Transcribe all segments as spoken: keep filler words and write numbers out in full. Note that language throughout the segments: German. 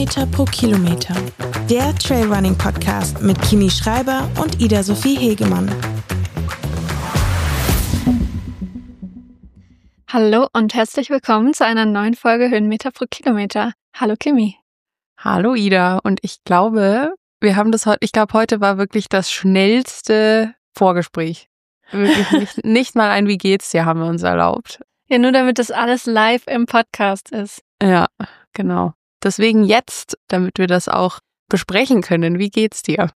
Höhenmeter pro Kilometer. Der Trailrunning-Podcast mit Kimi Schreiber und Ida-Sophie Hegemann. Hallo und herzlich willkommen zu einer neuen Folge Höhenmeter pro Kilometer. Hallo Kimi. Hallo Ida. Und ich glaube, wir haben das heute, ich glaube, heute war wirklich das schnellste Vorgespräch. Wirklich nicht, nicht mal ein Wie geht's dir haben wir uns erlaubt. Ja, nur damit das alles live im Podcast ist. Ja, genau. Deswegen jetzt, damit wir das auch besprechen können. Wie geht's dir?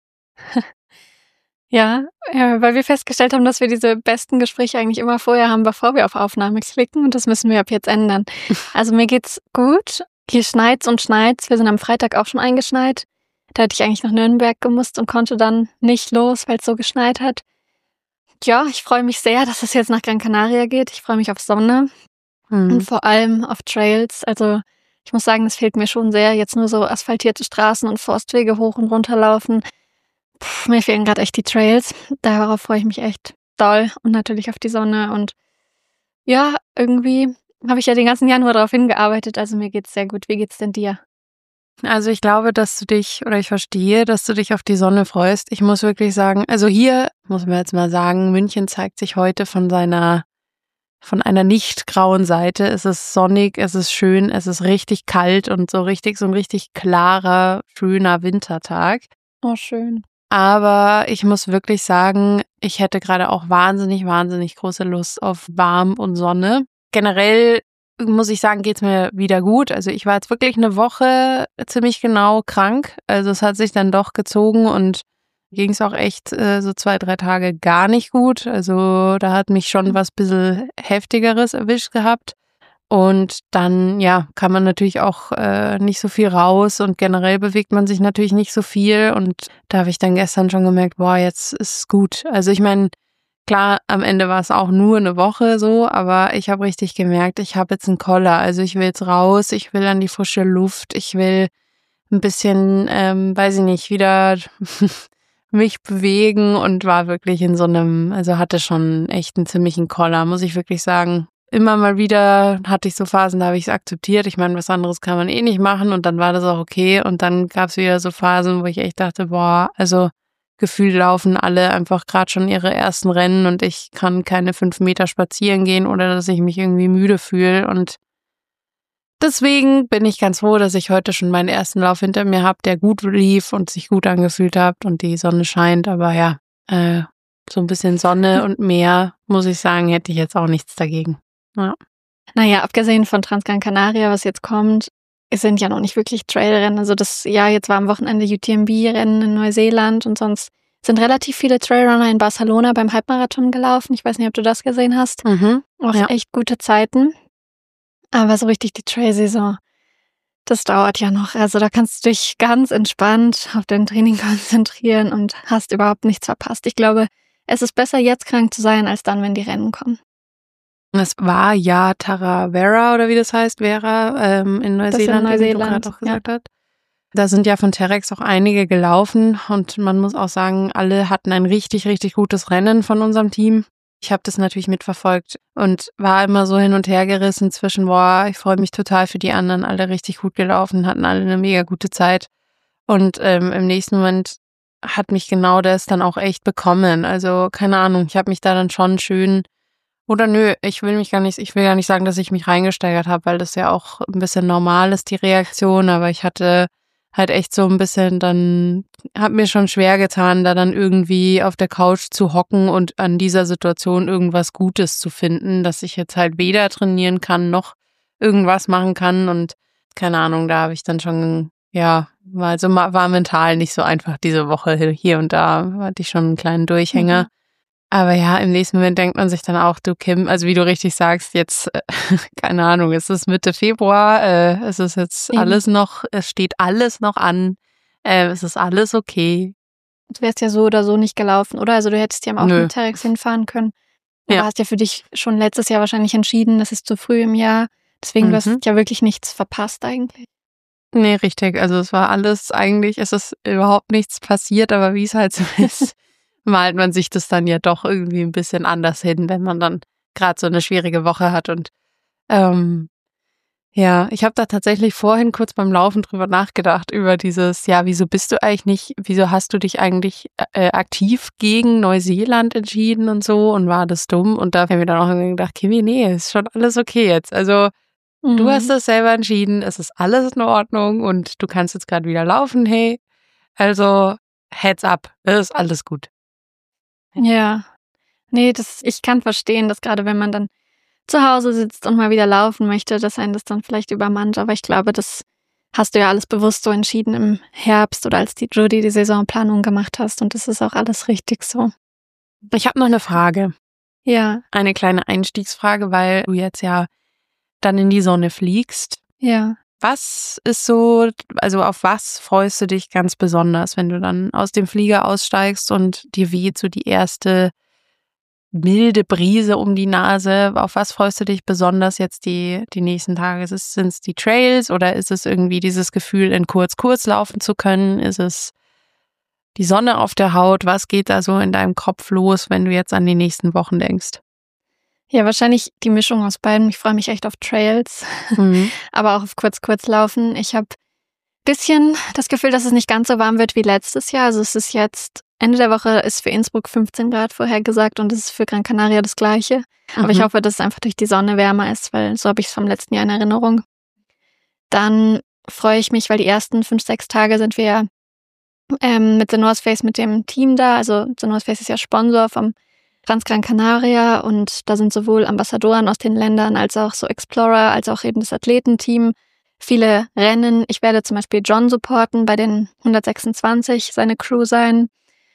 Ja, äh, weil wir festgestellt haben, dass wir diese besten Gespräche eigentlich immer vorher haben, bevor wir auf Aufnahme klicken. Und das müssen wir ab jetzt ändern. Also mir geht's gut. Hier schneit's und schneit's. Wir sind am Freitag auch schon eingeschneit. Da hätte ich eigentlich nach Nürnberg gemusst und konnte dann nicht los, weil es so geschneit hat. Ja, ich freue mich sehr, dass es jetzt nach Gran Canaria geht. Ich freue mich auf Sonne mhm. und vor allem auf Trails. Also ich muss sagen, das fehlt mir schon sehr. Jetzt nur so asphaltierte Straßen und Forstwege hoch und runter laufen. Puh, mir fehlen gerade echt die Trails. Darauf freue ich mich echt doll und natürlich auf die Sonne. Und ja, irgendwie habe ich ja den ganzen Januar darauf hingearbeitet. Also mir geht's sehr gut. Wie geht's denn dir? Also ich glaube, dass du dich, oder ich verstehe, dass du dich auf die Sonne freust. Ich muss wirklich sagen, also hier, muss man jetzt mal sagen, München zeigt sich heute von seiner, von einer nicht grauen Seite. Es ist sonnig, es ist schön, es ist richtig kalt und so richtig, so ein richtig klarer, schöner Wintertag. Oh, schön. Aber ich muss wirklich sagen, ich hätte gerade auch wahnsinnig, wahnsinnig große Lust auf warm und Sonne. Generell muss ich sagen, geht's mir wieder gut. Also ich war jetzt wirklich eine Woche ziemlich genau krank. Also es hat sich dann doch gezogen und ging es auch echt äh, so zwei, drei Tage gar nicht gut. Also da hat mich schon was bisschen Heftigeres erwischt gehabt. Und dann, ja, kann man natürlich auch äh, nicht so viel raus und generell bewegt man sich natürlich nicht so viel. Und da habe ich dann gestern schon gemerkt, boah, jetzt ist es gut. Also ich meine, klar, am Ende war es auch nur eine Woche so, aber ich habe richtig gemerkt, ich habe jetzt einen Koller. Also ich will jetzt raus, ich will an die frische Luft, ich will ein bisschen, ähm, weiß ich nicht, wieder mich bewegen und war wirklich in so einem, also hatte schon echt einen ziemlichen Koller, muss ich wirklich sagen. Immer mal wieder hatte ich so Phasen, da habe ich es akzeptiert. Ich meine, was anderes kann man eh nicht machen und dann war das auch okay. Und dann gab es wieder so Phasen, wo ich echt dachte, boah, also gefühlt laufen alle einfach gerade schon ihre ersten Rennen und ich kann keine fünf Meter spazieren gehen oder dass ich mich irgendwie müde fühle. Und deswegen bin ich ganz froh, dass ich heute schon meinen ersten Lauf hinter mir habe, der gut lief und sich gut angefühlt hat und die Sonne scheint. Aber ja, äh, so ein bisschen Sonne und Meer, muss ich sagen, hätte ich jetzt auch nichts dagegen. Ja. Naja, abgesehen von Transgran Canaria, was jetzt kommt, es sind ja noch nicht wirklich Trailrennen. Also das Jahr jetzt war am Wochenende U T M B-Rennen in Neuseeland und sonst sind relativ viele Trailrunner in Barcelona beim Halbmarathon gelaufen. Ich weiß nicht, ob du das gesehen hast. Mhm. Auch Ja. echt gute Zeiten. Aber so richtig die Trail-Saison, das dauert ja noch. Also da kannst du dich ganz entspannt auf dein Training konzentrieren und hast überhaupt nichts verpasst. Ich glaube, es ist besser, jetzt krank zu sein, als dann, wenn die Rennen kommen. Es war ja Tarawera oder wie das heißt, Vera ähm, in Neuseeland, Das in wie du Neuseeland, gerade auch gesagt hast. Da sind ja von Terex auch einige gelaufen und man muss auch sagen, alle hatten ein richtig, richtig gutes Rennen von unserem Team. Ich habe das natürlich mitverfolgt und war immer so hin und her gerissen zwischen, boah, ich freue mich total für die anderen, alle richtig gut gelaufen, hatten alle eine mega gute Zeit. Und ähm, im nächsten Moment hat mich genau das dann auch echt bekommen. Also keine Ahnung, ich habe mich da dann schon schön Oder nö, ich will mich gar nicht, ich will gar nicht sagen, dass ich mich reingesteigert habe, weil das ja auch ein bisschen normal ist, die Reaktion, aber ich hatte halt echt so ein bisschen dann, hat mir schon schwer getan, da dann irgendwie auf der Couch zu hocken und an dieser Situation irgendwas Gutes zu finden, dass ich jetzt halt weder trainieren kann, noch irgendwas machen kann und keine Ahnung, da habe ich dann schon, ja, war, also war mental nicht so einfach diese Woche hier und da, hatte ich schon einen kleinen Durchhänger. Mhm. Aber ja, im nächsten Moment denkt man sich dann auch, du Kim, also wie du richtig sagst, jetzt, äh, keine Ahnung, es ist Mitte Februar, äh, es ist jetzt Eben. alles noch, es steht alles noch an, äh, es ist alles okay. Du wärst ja so oder so nicht gelaufen, oder? Also du hättest ja auch Nö. mit Terex hinfahren können. Du ja. hast ja für dich schon letztes Jahr wahrscheinlich entschieden, das ist zu früh im Jahr. Deswegen, mhm. du hast ja wirklich nichts verpasst eigentlich. Nee, richtig, also es war alles eigentlich, es ist überhaupt nichts passiert, aber wie es halt so ist, malt man sich das dann ja doch irgendwie ein bisschen anders hin, wenn man dann gerade so eine schwierige Woche hat und ähm, Ja, ich habe da tatsächlich vorhin kurz beim Laufen drüber nachgedacht, über dieses, ja, wieso bist du eigentlich nicht, wieso hast du dich eigentlich äh, aktiv gegen Neuseeland entschieden und so und war das dumm? Und da habe ich mir dann auch gedacht, Kimi, nee, ist schon alles okay jetzt. Also mhm. du hast das selber entschieden, es ist alles in Ordnung und du kannst jetzt gerade wieder laufen, hey. Also heads up, es ist alles gut. Ja, nee, das, ich kann verstehen, dass gerade wenn man dann zu Hause sitzt und mal wieder laufen möchte, dass einen das dann vielleicht übermannt. Aber ich glaube, das hast du ja alles bewusst so entschieden im Herbst oder als die Judy die Saisonplanung gemacht hast. Und das ist auch alles richtig so. Ich habe noch eine Frage. Ja. Eine kleine Einstiegsfrage, weil du jetzt ja dann in die Sonne fliegst. Ja. Was ist so, also auf was freust du dich ganz besonders, wenn du dann aus dem Flieger aussteigst und dir weht so die erste milde Brise um die Nase? Auf was freust du dich besonders jetzt die, die nächsten Tage? Sind es die Trails oder ist es irgendwie dieses Gefühl, in kurz, kurz laufen zu können? Ist es die Sonne auf der Haut? Was geht da so in deinem Kopf los, wenn du jetzt an die nächsten Wochen denkst? Ja, wahrscheinlich die Mischung aus beiden. Ich freue mich echt auf Trails, mhm. aber auch auf kurz, kurz laufen. Ich habe ein bisschen das Gefühl, dass es nicht ganz so warm wird wie letztes Jahr. Also es ist jetzt Ende der Woche ist für Innsbruck fünfzehn Grad vorhergesagt und es ist für Gran Canaria das Gleiche. Mhm. Aber ich hoffe, dass es einfach durch die Sonne wärmer ist, weil so habe ich es vom letzten Jahr in Erinnerung. Dann freue ich mich, weil die ersten fünf, sechs Tage sind wir ähm, mit The North Face mit dem Team da. Also The North Face ist ja Sponsor vom Trans Gran Canaria und da sind sowohl Ambassadoren aus den Ländern als auch so Explorer, als auch eben das Athletenteam. Viele Rennen. Ich werde zum Beispiel John supporten bei den hundertsechsundzwanzig, seine Crew sein.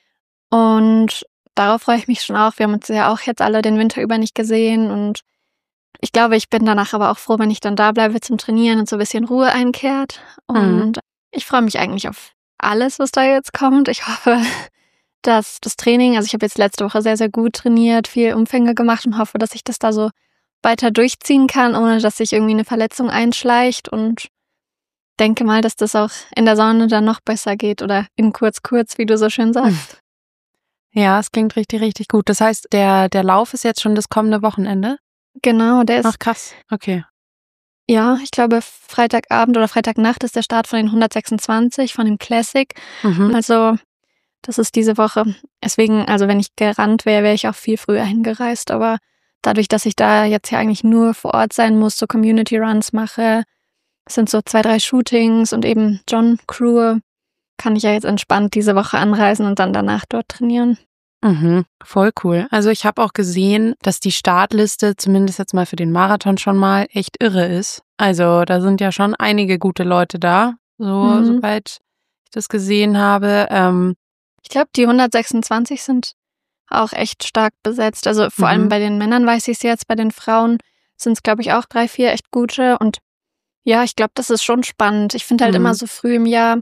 Und darauf freue ich mich schon auch. Wir haben uns ja auch jetzt alle den Winter über nicht gesehen. Und ich glaube, ich bin danach aber auch froh, wenn ich dann da bleibe zum Trainieren und so ein bisschen Ruhe einkehrt. Und mhm. ich freue mich eigentlich auf alles, was da jetzt kommt. Ich hoffe, dass das Training, also ich habe jetzt letzte Woche sehr, sehr gut trainiert, viel Umfänge gemacht und hoffe, dass ich das da so weiter durchziehen kann, ohne dass sich irgendwie eine Verletzung einschleicht. Und denke mal, dass das auch in der Sonne dann noch besser geht oder in kurz, kurz, wie du so schön sagst. Ja, es klingt richtig, richtig gut. Das heißt, der, der Lauf ist jetzt schon das kommende Wochenende? Genau, der ist... Ach, krass. Okay. Ja, ich glaube, Freitagabend oder Freitagnacht ist der Start von den hundertsechsundzwanzig, von dem Classic. Mhm. Also, das ist diese Woche. Deswegen, also wenn ich gerannt wäre, wäre ich auch viel früher hingereist. Aber dadurch, dass ich da jetzt ja eigentlich nur vor Ort sein muss, so Community Runs mache, es sind so zwei, drei Shootings und eben John Crew, kann ich ja jetzt entspannt diese Woche anreisen und dann danach dort trainieren. Mhm, voll cool. Also ich habe auch gesehen, dass die Startliste, zumindest jetzt mal für den Marathon schon mal, echt irre ist. Also da sind ja schon einige gute Leute da, so mhm. soweit ich das gesehen habe. Ähm, ich glaube, die hundertsechsundzwanzig sind auch echt stark besetzt. Also vor mhm. allem bei den Männern weiß ich es jetzt, bei den Frauen sind es, glaube ich, auch drei, vier echt gute. Und ja, ich glaube, das ist schon spannend. Ich finde halt mhm. immer so früh im Jahr,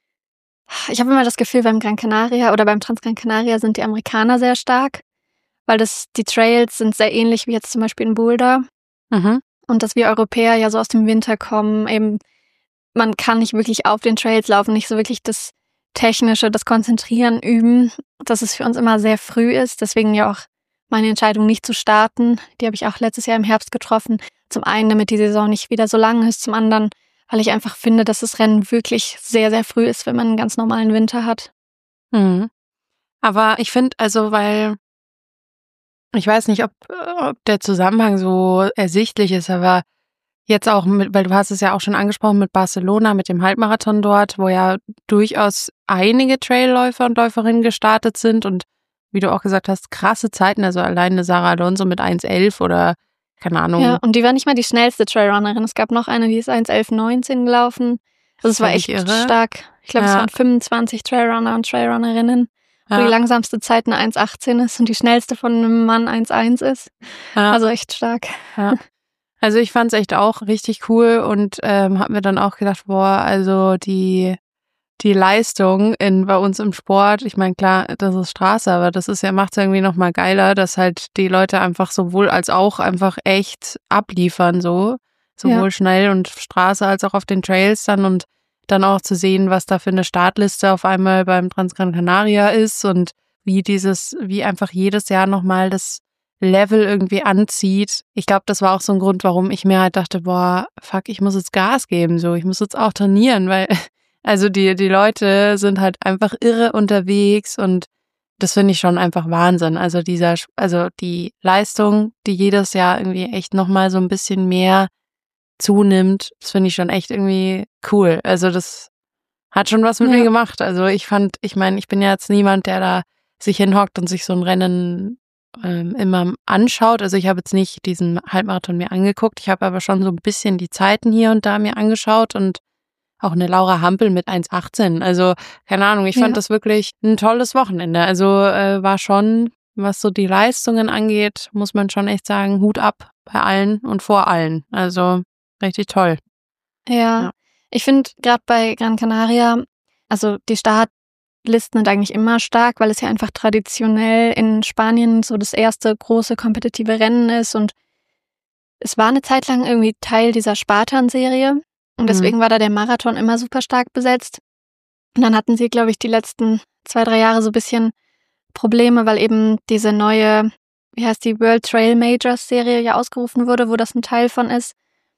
ich habe immer das Gefühl, beim Gran Canaria oder beim Trans Gran Canaria sind die Amerikaner sehr stark, weil das die Trails sind sehr ähnlich wie jetzt zum Beispiel in Boulder. Mhm. Und dass wir Europäer ja so aus dem Winter kommen, eben man kann nicht wirklich auf den Trails laufen, nicht so wirklich das Technische, das Konzentrieren üben, dass es für uns immer sehr früh ist. Deswegen ja auch meine Entscheidung, nicht zu starten. Die habe ich auch letztes Jahr im Herbst getroffen. Zum einen, damit die Saison nicht wieder so lang ist, zum anderen, weil ich einfach finde, dass das Rennen wirklich sehr, sehr früh ist, wenn man einen ganz normalen Winter hat. Mhm. Aber ich finde, also, weil ich weiß nicht, ob, ob der Zusammenhang so ersichtlich ist, aber jetzt auch mit, weil du hast es ja auch schon angesprochen mit Barcelona, mit dem Halbmarathon dort, wo ja durchaus einige Trailläufer und Läuferinnen gestartet sind und wie du auch gesagt hast, krasse Zeiten, also alleine Sarah Alonso mit eins elf oder keine Ahnung. Ja, und die war nicht mal die schnellste Trailrunnerin. Es gab noch eine, die ist eins elf neunzehn gelaufen. Also es war echt irre. Stark. Ich glaube, ja. es waren fünfundzwanzig Trailrunner und Trailrunnerinnen, wo ja. die langsamste Zeit eine eins achtzehn ist und die schnellste von einem Mann eins eins ist. Ja. Also echt stark. Ja. Also ich fand es echt auch richtig cool und ähm, habe mir dann auch gedacht, boah, also die die Leistung in bei uns im Sport, ich meine, klar, das ist Straße, aber das ist ja, macht es irgendwie nochmal geiler, dass halt die Leute einfach sowohl als auch einfach echt abliefern, so. Sowohl ja. schnell und Straße als auch auf den Trails dann und dann auch zu sehen, was da für eine Startliste auf einmal beim Trans Gran Canaria ist und wie dieses, wie einfach jedes Jahr nochmal das Level irgendwie anzieht. Ich glaube, das war auch so ein Grund, warum ich mir halt dachte, boah, fuck, ich muss jetzt Gas geben, so, ich muss jetzt auch trainieren, weil also die die Leute sind halt einfach irre unterwegs und das finde ich schon einfach Wahnsinn. Also dieser, also die Leistung, die jedes Jahr irgendwie echt nochmal so ein bisschen mehr zunimmt, das finde ich schon echt irgendwie cool. Also das hat schon was mit Ja. mir gemacht. Also ich fand, ich meine, ich bin ja jetzt niemand, der da sich hinhockt und sich so ein Rennen ähm, immer anschaut. Also ich habe jetzt nicht diesen Halbmarathon mir angeguckt. Ich habe aber schon so ein bisschen die Zeiten hier und da mir angeschaut und auch eine Laura Hampel mit eins achtzehn. Also keine Ahnung, ich fand Ja. das wirklich ein tolles Wochenende. Also äh, war schon, was so die Leistungen angeht, muss man schon echt sagen, Hut ab bei allen und vor allen. Also richtig toll. Ja, Ja. ich finde gerade bei Gran Canaria, also die Startlisten sind eigentlich immer stark, weil es ja einfach traditionell in Spanien so das erste große kompetitive Rennen ist und es war eine Zeit lang irgendwie Teil dieser Spartan-Serie und deswegen war da der Marathon immer super stark besetzt. Und dann hatten sie, glaube ich, die letzten zwei, drei Jahre so ein bisschen Probleme, weil eben diese neue, wie heißt die, World Trail Majors Serie ja ausgerufen wurde, wo das ein Teil von ist.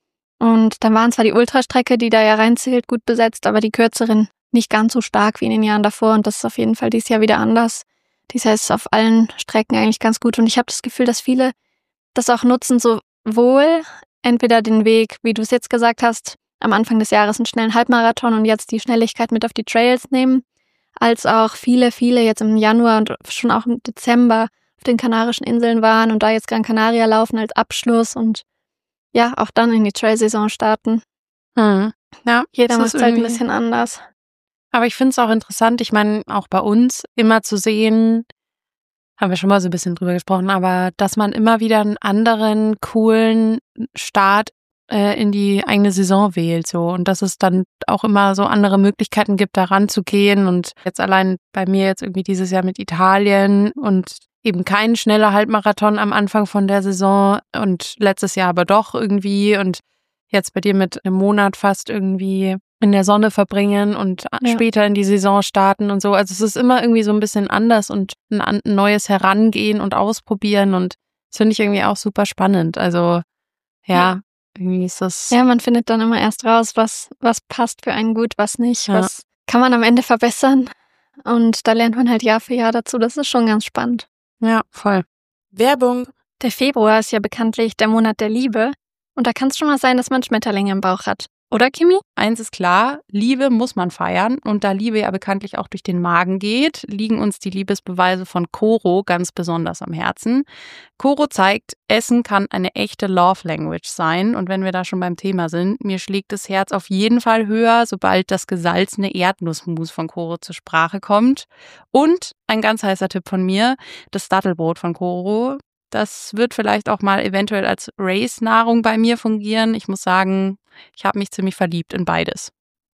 Und dann waren zwar die Ultrastrecke, die da ja reinzählt, gut besetzt, aber die kürzeren nicht ganz so stark wie in den Jahren davor. Und das ist auf jeden Fall dieses Jahr wieder anders. Dieses Jahr ist es auf allen Strecken eigentlich ganz gut. Und ich habe das Gefühl, dass viele das auch nutzen, sowohl entweder den Weg, wie du es jetzt gesagt hast, am Anfang des Jahres einen schnellen Halbmarathon und jetzt die Schnelligkeit mit auf die Trails nehmen, als auch viele, viele jetzt im Januar und schon auch im Dezember auf den Kanarischen Inseln waren und da jetzt Gran Canaria laufen als Abschluss und ja, auch dann in die Trail-Saison starten. Hm. Ja, Jeder das macht ist es halt ein irgendwie- bisschen anders. Aber ich finde es auch interessant, ich meine, auch bei uns immer zu sehen, haben wir schon mal so ein bisschen drüber gesprochen, aber dass man immer wieder einen anderen, coolen Start äh, in die eigene Saison wählt, so. Und dass es dann auch immer so andere Möglichkeiten gibt, da ranzugehen. Und jetzt allein bei mir jetzt irgendwie dieses Jahr mit Italien und eben kein schneller Halbmarathon am Anfang von der Saison und letztes Jahr aber doch irgendwie und jetzt bei dir mit einem Monat fast irgendwie in der Sonne verbringen und Ja. später in die Saison starten und so. Also es ist immer irgendwie so ein bisschen anders und ein, an- ein neues Herangehen und Ausprobieren und das finde ich irgendwie auch super spannend. Also ja, Ja. irgendwie ist das... Ja, man findet dann immer erst raus, was, was passt für einen gut, was nicht, Ja. was kann man am Ende verbessern. Und da lernt man halt Jahr für Jahr dazu. Das ist schon ganz spannend. Ja, voll. Werbung. Der Februar ist ja bekanntlich der Monat der Liebe. Und da kann es schon mal sein, dass man Schmetterlinge im Bauch hat. Oder, Kimi? Eins ist klar, Liebe muss man feiern und da Liebe ja bekanntlich auch durch den Magen geht, liegen uns die Liebesbeweise von Coro ganz besonders am Herzen. Coro zeigt, Essen kann eine echte Love Language sein und wenn wir da schon beim Thema sind, mir schlägt das Herz auf jeden Fall höher, sobald das gesalzene Erdnussmus von Coro zur Sprache kommt. Und ein ganz heißer Tipp von mir, das Dattelbrot von Coro. Das wird vielleicht auch mal eventuell als Race-Nahrung bei mir fungieren. Ich muss sagen, ich habe mich ziemlich verliebt in beides.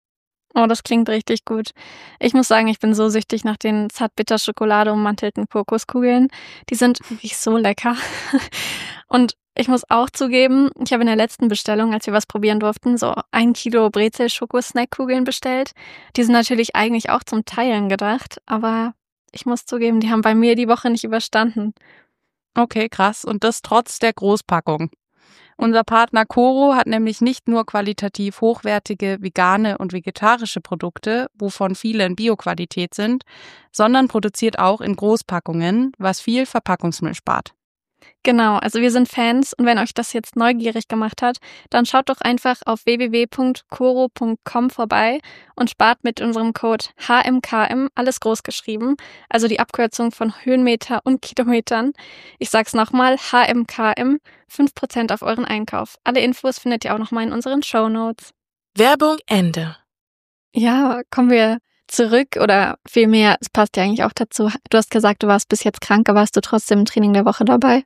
Oh, das klingt richtig gut. Ich muss sagen, ich bin so süchtig nach den Zartbitter-Schokolade ummantelten Kokoskugeln. Die sind wirklich so lecker. Und ich muss auch zugeben, ich habe in der letzten Bestellung, als wir was probieren durften, so ein Kilo Brezel-Schokosnackkugeln bestellt. Die sind natürlich eigentlich auch zum Teilen gedacht, aber ich muss zugeben, die haben bei mir die Woche nicht überstanden. Okay, krass. Und das trotz der Großpackung. Unser Partner Coro hat nämlich nicht nur qualitativ hochwertige vegane und vegetarische Produkte, wovon viele in Bioqualität sind, sondern produziert auch in Großpackungen, was viel Verpackungsmüll spart. Genau, also wir sind Fans und wenn euch das jetzt neugierig gemacht hat, dann schaut doch einfach auf w w w punkt coro punkt com vorbei und spart mit unserem Code H M K M, alles groß geschrieben, also die Abkürzung von Höhenmeter und Kilometern. Ich sag's nochmal, H M K M, fünf Prozent auf euren Einkauf. Alle Infos findet ihr auch nochmal in unseren Shownotes. Werbung Ende. Ja, kommen wir zurück oder vielmehr, es passt ja eigentlich auch dazu. Du hast gesagt, du warst bis jetzt krank, aber warst du trotzdem im Training der Woche dabei?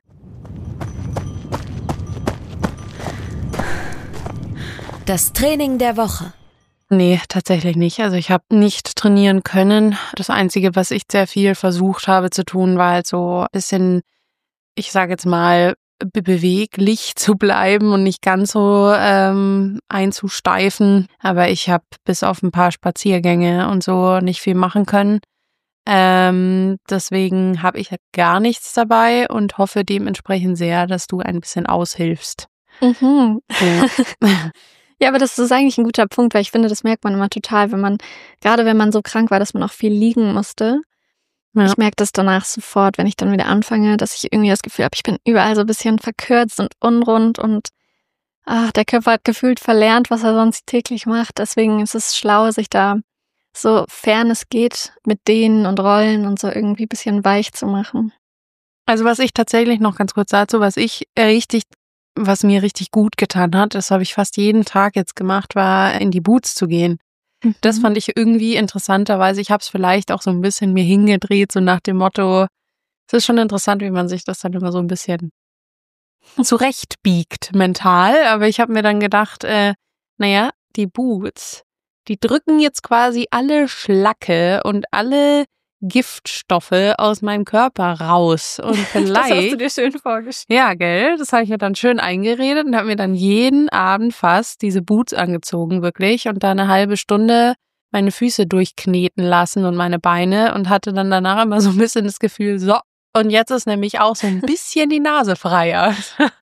Das Training der Woche. Nee, tatsächlich nicht. Also ich habe nicht trainieren können. Das Einzige, was ich sehr viel versucht habe zu tun, war halt so ein bisschen, ich sage jetzt mal, be- beweglich zu bleiben und nicht ganz so ähm, einzusteifen. Aber ich habe bis auf ein paar Spaziergänge und so nicht viel machen können. Ähm, deswegen habe ich gar nichts dabei und hoffe dementsprechend sehr, dass du ein bisschen aushilfst. Mhm. Ja. Ja, aber das ist eigentlich ein guter Punkt, weil ich finde, das merkt man immer total, wenn man, gerade wenn man so krank war, dass man auch viel liegen musste. Ja. Ich merke das danach sofort, wenn ich dann wieder anfange, dass ich irgendwie das Gefühl habe, ich bin überall so ein bisschen verkürzt und unrund und ach, der Körper hat gefühlt verlernt, was er sonst täglich macht. Deswegen ist es schlau, sich da so fern es geht mit Dehnen und Rollen und so irgendwie ein bisschen weich zu machen. Also was ich tatsächlich noch ganz kurz dazu, was ich richtig, was mir richtig gut getan hat, das habe ich fast jeden Tag jetzt gemacht, war in die Boots zu gehen. Mhm. Das fand ich irgendwie interessanterweise. Ich habe es vielleicht auch so ein bisschen mir hingedreht, so nach dem Motto, es ist schon interessant, wie man sich das dann immer so ein bisschen zurechtbiegt mental. Aber ich habe mir dann gedacht, äh, naja, die Boots, die drücken jetzt quasi alle Schlacke und alle Giftstoffe aus meinem Körper raus. Und vielleicht. Das hast du dir schön vorgestellt. Ja, gell? Das habe ich mir dann schön eingeredet und habe mir dann jeden Abend fast diese Boots angezogen, wirklich. Und da eine halbe Stunde meine Füße durchkneten lassen und meine Beine und hatte dann danach immer so ein bisschen das Gefühl, so, und jetzt ist nämlich auch so ein bisschen die Nase freier.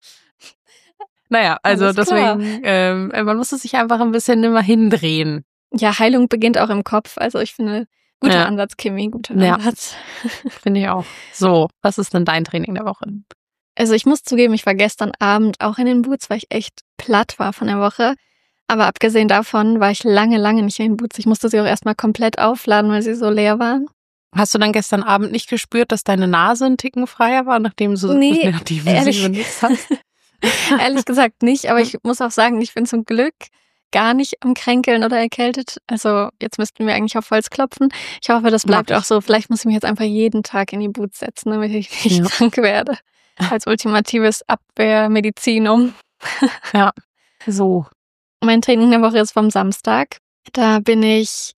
Naja, also Alles klar. deswegen, ähm, man muss es sich einfach ein bisschen immer hindrehen. Ja, Heilung beginnt auch im Kopf. Also ich finde, guter Ja. Ansatz, Kimi, guter Ja. Ansatz. Finde ich auch. So, was ist denn dein Training der Woche? Also ich muss zugeben, ich war gestern Abend auch in den Boots, weil ich echt platt war von der Woche. Aber abgesehen davon war ich lange, lange nicht in den Boots. Ich musste sie auch erstmal komplett aufladen, weil sie so leer waren. Hast du dann gestern Abend nicht gespürt, dass deine Nase ein Ticken freier war, nachdem du Nee, nachdem du ehrlich. sie benutzt hast? Ehrlich gesagt nicht, aber ich muss auch sagen, ich bin zum Glück gar nicht am Kränkeln oder erkältet. Also jetzt müssten wir eigentlich auf Holz klopfen. Ich hoffe, das bleibt Mach ich. auch so. Vielleicht muss ich mich jetzt einfach jeden Tag in die Boots setzen, damit ich nicht Ja. krank werde. Als ultimatives Abwehrmedizinum. Ja, so. Mein Training der Woche ist vom Samstag. Da bin ich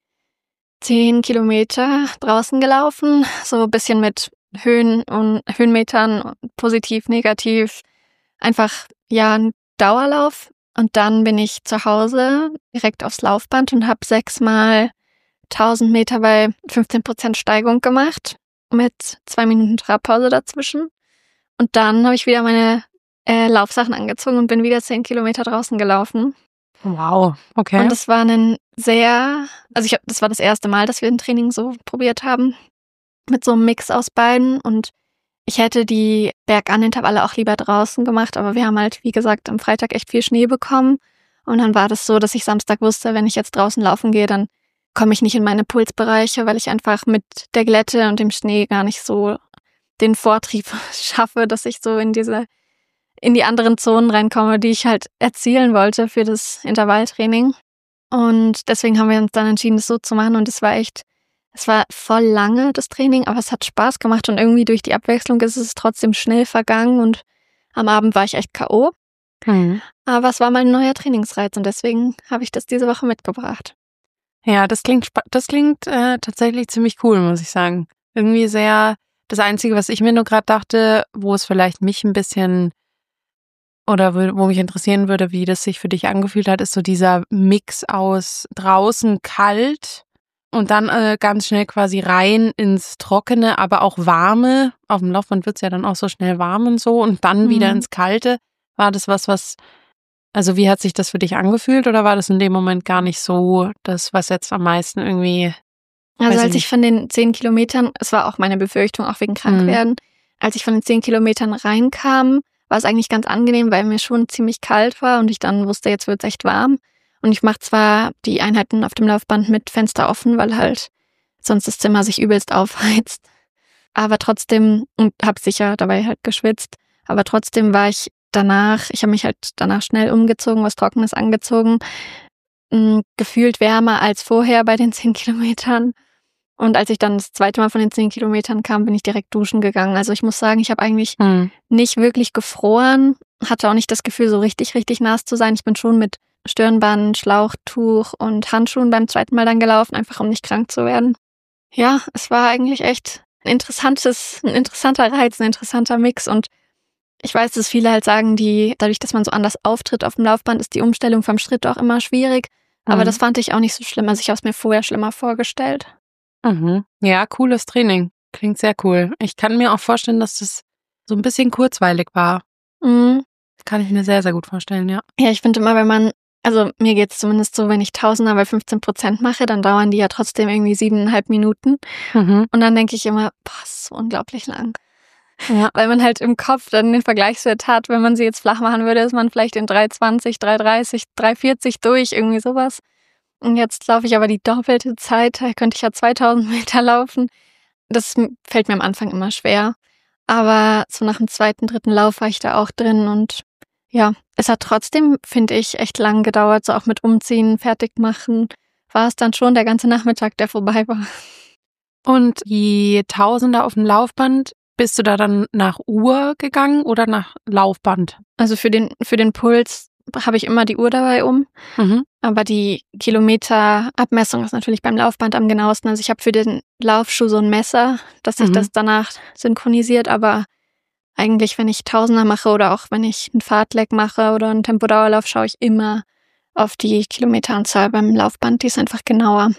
zehn Kilometer draußen gelaufen, so ein bisschen mit Höhen und Höhenmetern, positiv, negativ. Einfach, ja, ein Dauerlauf. Und dann bin ich zu Hause direkt aufs Laufband und habe sechsmal tausend Meter bei fünfzehn Prozent Steigung gemacht mit zwei Minuten Trabpause dazwischen. Und dann habe ich wieder meine äh, Laufsachen angezogen und bin wieder zehn Kilometer draußen gelaufen. Wow, okay. Und das war ein sehr, also ich hab, das war das erste Mal, dass wir ein Training so probiert haben, mit so einem Mix aus beiden. Und ich hätte die Bergan-Intervalle auch lieber draußen gemacht, aber wir haben halt, wie gesagt, am Freitag echt viel Schnee bekommen. Und dann war das so, dass ich Samstag wusste, wenn ich jetzt draußen laufen gehe, dann komme ich nicht in meine Pulsbereiche, weil ich einfach mit der Glätte und dem Schnee gar nicht so den Vortrieb schaffe, dass ich so in diese in die anderen Zonen reinkomme, die ich halt erzielen wollte für das Intervalltraining. Und deswegen haben wir uns dann entschieden, das so zu machen. Und es war echt, es war voll lange, das Training, aber es hat Spaß gemacht. Und irgendwie durch die Abwechslung ist es trotzdem schnell vergangen. Und am Abend war ich echt K O. Mhm. Aber es war mein neuer Trainingsreiz und deswegen habe ich das diese Woche mitgebracht. Ja, das klingt, spa- das klingt äh, tatsächlich ziemlich cool, muss ich sagen. Irgendwie sehr, das Einzige, was ich mir nur gerade dachte, wo es vielleicht mich ein bisschen oder wo, wo mich interessieren würde, wie das sich für dich angefühlt hat, ist so dieser Mix aus draußen kalt und dann äh, ganz schnell quasi rein ins Trockene, aber auch warme. Auf dem Laufband wird's ja dann auch so schnell warm und so und dann Mhm. wieder ins Kalte. War das was, was, also wie hat sich das für dich angefühlt oder war das in dem Moment gar nicht so das, was jetzt am meisten irgendwie, Also Weiß ich als ich nicht. von den zehn Kilometern, es war auch meine Befürchtung, auch wegen Krankwerden, als ich von den zehn Kilometern reinkam, war es eigentlich ganz angenehm, weil mir schon ziemlich kalt war und ich dann wusste, jetzt wird's echt warm. Und ich mache zwar die Einheiten auf dem Laufband mit Fenster offen, weil halt sonst das Zimmer sich übelst aufheizt. Aber trotzdem, und habe sicher dabei halt geschwitzt, aber trotzdem war ich danach, ich habe mich halt danach schnell umgezogen, was Trockenes angezogen, mh, gefühlt wärmer als vorher bei den zehn Kilometern. Und als ich dann das zweite Mal von den zehn Kilometern kam, bin ich direkt duschen gegangen. Also ich muss sagen, ich habe eigentlich hm. nicht wirklich gefroren, hatte auch nicht das Gefühl, so richtig, richtig nass zu sein. Ich bin schon mit Stirnband, Schlauchtuch und Handschuhen beim zweiten Mal dann gelaufen, einfach um nicht krank zu werden. Ja, es war eigentlich echt ein interessantes, ein interessanter Reiz, ein interessanter Mix. Und ich weiß, dass viele halt sagen, die, dadurch, dass man so anders auftritt auf dem Laufband, ist die Umstellung vom Schritt auch immer schwierig. Aber Mhm. das fand ich auch nicht so schlimm. Also ich habe es mir vorher schlimmer vorgestellt. Mhm. Ja, cooles Training. Klingt sehr cool. Ich kann mir auch vorstellen, dass das so ein bisschen kurzweilig war. Mhm. Kann ich mir sehr, sehr gut vorstellen, ja. Ja, ich finde immer, wenn man, also mir geht's zumindest so, wenn ich Tausender bei fünfzehn Prozent mache, dann dauern die ja trotzdem irgendwie siebeneinhalb Minuten. Mhm. Und dann denke ich immer, boah, ist so unglaublich lang. Ja. Weil man halt im Kopf dann den Vergleichswert hat, wenn man sie jetzt flach machen würde, ist man vielleicht in drei zwanzig, drei dreißig, drei vierzig durch, irgendwie sowas. Und jetzt laufe ich aber die doppelte Zeit, da könnte ich ja zweitausend Meter laufen. Das fällt mir am Anfang immer schwer. Aber so nach dem zweiten, dritten Lauf war ich da auch drin und ja, es hat trotzdem, finde ich, echt lang gedauert, so auch mit Umziehen, fertig machen, war es dann schon der ganze Nachmittag, der vorbei war. Und die Tausender auf dem Laufband, bist du da dann nach Uhr gegangen oder nach Laufband? Also für den, für den Puls habe ich immer die Uhr dabei um. Mhm. Aber die Kilometerabmessung ist natürlich beim Laufband am genauesten. Also ich habe für den Laufschuh so ein Messer, dass sich Mhm. das danach synchronisiert. Aber eigentlich, wenn ich Tausender mache oder auch wenn ich einen Fahrtleck mache oder einen Tempodauerlauf, schaue ich immer auf die Kilometeranzahl beim Laufband. Die ist einfach genauer.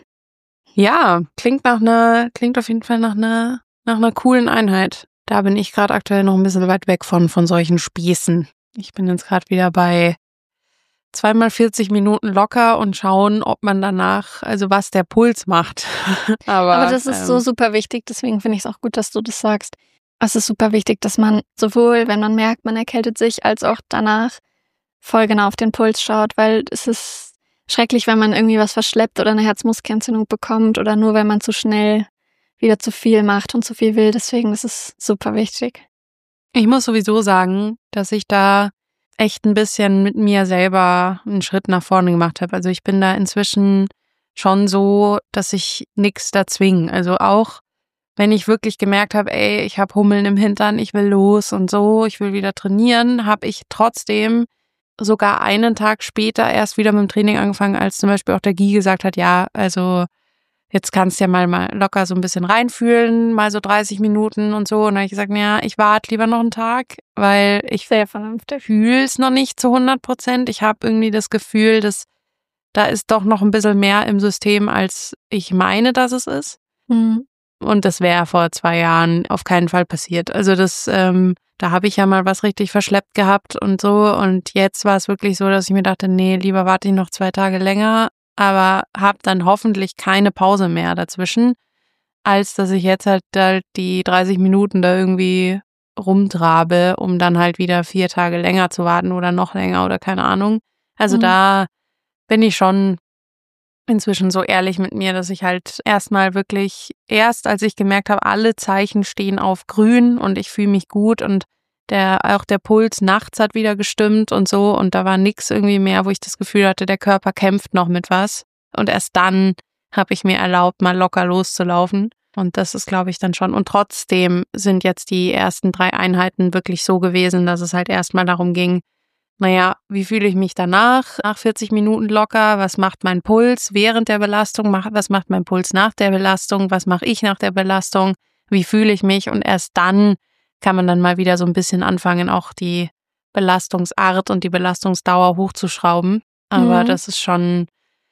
Ja, klingt nach einer, klingt auf jeden Fall nach einer, nach einer coolen Einheit. Da bin ich gerade aktuell noch ein bisschen weit weg von, von solchen Spießen. Ich bin jetzt gerade wieder bei zweimal vierzig Minuten locker und schauen, ob man danach, also was der Puls macht. Aber, Aber das ist ähm, so super wichtig, deswegen finde ich es auch gut, dass du das sagst. Es ist super wichtig, dass man sowohl, wenn man merkt, man erkältet sich, als auch danach voll genau auf den Puls schaut, weil es ist schrecklich, wenn man irgendwie was verschleppt oder eine Herzmuskelentzündung bekommt oder nur, wenn man zu schnell wieder zu viel macht und zu viel will. Deswegen ist es super wichtig. Ich muss sowieso sagen, dass ich da echt ein bisschen mit mir selber einen Schritt nach vorne gemacht habe. Also ich bin da inzwischen schon so, dass ich nichts da zwinge. Also auch wenn ich wirklich gemerkt habe, ey, ich habe Hummeln im Hintern, ich will los und so, ich will wieder trainieren, habe ich trotzdem sogar einen Tag später erst wieder mit dem Training angefangen, als zum Beispiel auch der Guy gesagt hat, ja, also jetzt kannst du ja mal, mal locker so ein bisschen reinfühlen, mal so dreißig Minuten und so. Und dann habe ich gesagt, ja, ich warte lieber noch einen Tag, weil ich Sehr vernünftig. fühle es noch nicht zu hundert Prozent. Ich habe irgendwie das Gefühl, dass da ist doch noch ein bisschen mehr im System, als ich meine, dass es ist. Mhm. Und das wäre vor zwei Jahren auf keinen Fall passiert. Also das, ähm, da habe ich ja mal was richtig verschleppt gehabt und so. Und jetzt war es wirklich so, dass ich mir dachte, nee, lieber warte ich noch zwei Tage länger, aber habe dann hoffentlich keine Pause mehr dazwischen, als dass ich jetzt halt, halt die dreißig Minuten da irgendwie rumtrabe, um dann halt wieder vier Tage länger zu warten oder noch länger oder keine Ahnung. Also Mhm. da bin ich schon inzwischen so ehrlich mit mir, dass ich halt erstmal wirklich, erst als ich gemerkt habe, alle Zeichen stehen auf grün und ich fühle mich gut und der auch der Puls nachts hat wieder gestimmt und so und da war nix irgendwie mehr, wo ich das Gefühl hatte, der Körper kämpft noch mit was. Und erst dann habe ich mir erlaubt, mal locker loszulaufen. Und das ist, glaube ich, dann schon. Und trotzdem sind jetzt die ersten drei Einheiten wirklich so gewesen, dass es halt erstmal darum ging, naja, wie fühle ich mich danach, nach vierzig Minuten locker, was macht mein Puls während der Belastung, was macht mein Puls nach der Belastung, was mache ich nach der Belastung, wie fühle ich mich und erst dann kann man dann mal wieder so ein bisschen anfangen, auch die Belastungsart und die Belastungsdauer hochzuschrauben. Aber Mhm. das ist schon,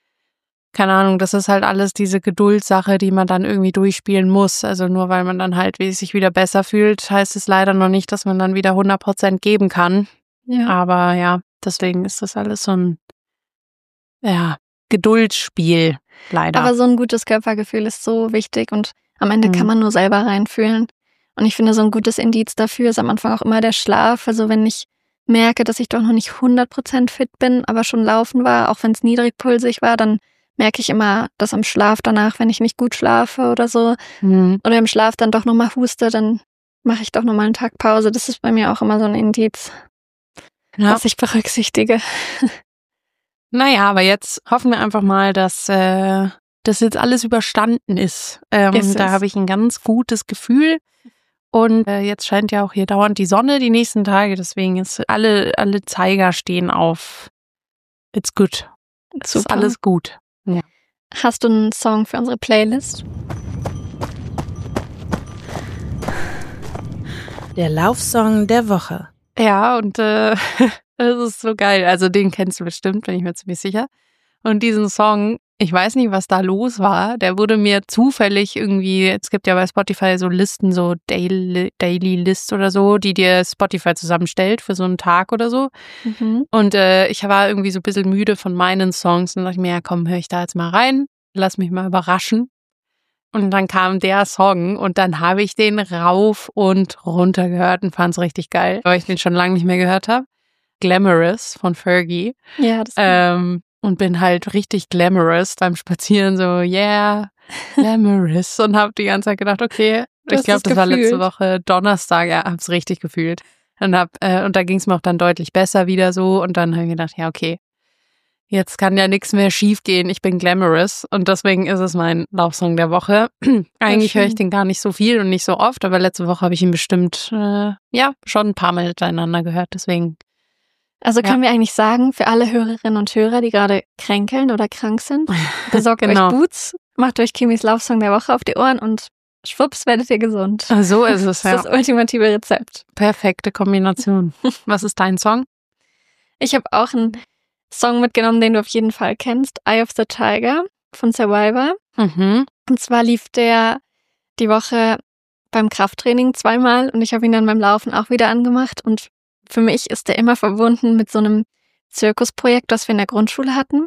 keine Ahnung, das ist halt alles diese Geduldssache, die man dann irgendwie durchspielen muss. Also nur weil man dann halt sich wieder besser fühlt, heißt es leider noch nicht, dass man dann wieder hundert Prozent geben kann. Ja. Aber ja, deswegen ist das alles so ein ja, Geduldsspiel, leider. Aber so ein gutes Körpergefühl ist so wichtig und am Ende Mhm. kann man nur selber reinfühlen. Und ich finde, so ein gutes Indiz dafür ist am Anfang auch immer der Schlaf. Also wenn ich merke, dass ich doch noch nicht hundert Prozent fit bin, aber schon laufen war, auch wenn es niedrigpulsig war, dann merke ich immer, dass am Schlaf danach, wenn ich nicht gut schlafe oder so, Mhm. oder im Schlaf dann doch nochmal huste, dann mache ich doch nochmal einen Tag Pause. Das ist bei mir auch immer so ein Indiz, Ja. was ich berücksichtige. Naja, aber jetzt hoffen wir einfach mal, dass äh, das jetzt alles überstanden ist. Ähm, Ist da es. habe ich ein ganz gutes Gefühl. Und äh, jetzt scheint ja auch hier dauernd die Sonne die nächsten Tage. Deswegen ist alle, alle Zeiger stehen auf It's good. Es ist Super. alles gut. Hast du einen Song für unsere Playlist? Der Laufsong der Woche. Ja, und äh, das ist so geil. Also den kennst du bestimmt, bin ich mir ziemlich sicher. Und diesen Song, Ich weiß nicht, was da los war. Der wurde mir zufällig irgendwie, es gibt ja bei Spotify so Listen, so Daily, Daily List oder so, die dir Spotify zusammenstellt für so einen Tag oder so. Mhm. Und äh, ich war irgendwie so ein bisschen müde von meinen Songs und dachte ich mir, ja komm, höre ich da jetzt mal rein, lass mich mal überraschen. Und dann kam der Song und dann habe ich den rauf und runter gehört und fand es richtig geil, weil ich den schon lange nicht mehr gehört habe. Glamorous von Fergie. Ja, das Ähm, und bin halt richtig glamorous beim Spazieren, so, yeah, glamorous. Und hab die ganze Zeit gedacht, okay, Du ich hast glaube, es das war letzte gefühlt. Woche Donnerstag, ja, hab's richtig gefühlt. Und, hab, äh, und da ging's mir auch dann deutlich besser wieder so. Und dann habe ich gedacht, ja, okay, jetzt kann ja nichts mehr schief gehen, ich bin glamorous. Und deswegen ist es mein Laufsong der Woche. Eigentlich höre ich schön. den gar nicht so viel und nicht so oft, aber letzte Woche habe ich ihn bestimmt, äh, ja, schon ein paar Mal hintereinander gehört. Deswegen, Also Ja. können wir eigentlich sagen, für alle Hörerinnen und Hörer, die gerade kränkeln oder krank sind, besorgt Genau. euch Boots, macht euch Kimis Laufsong der Woche auf die Ohren und schwupps werdet ihr gesund. so ist es, Das ist ja. das ultimative Rezept. Perfekte Kombination. Was ist dein Song? Ich habe auch einen Song mitgenommen, den du auf jeden Fall kennst, Eye of the Tiger von Survivor. Mhm. Und zwar lief der die Woche beim Krafttraining zweimal und ich habe ihn dann beim Laufen auch wieder angemacht. Und für mich ist der immer verbunden mit so einem Zirkusprojekt, das wir in der Grundschule hatten.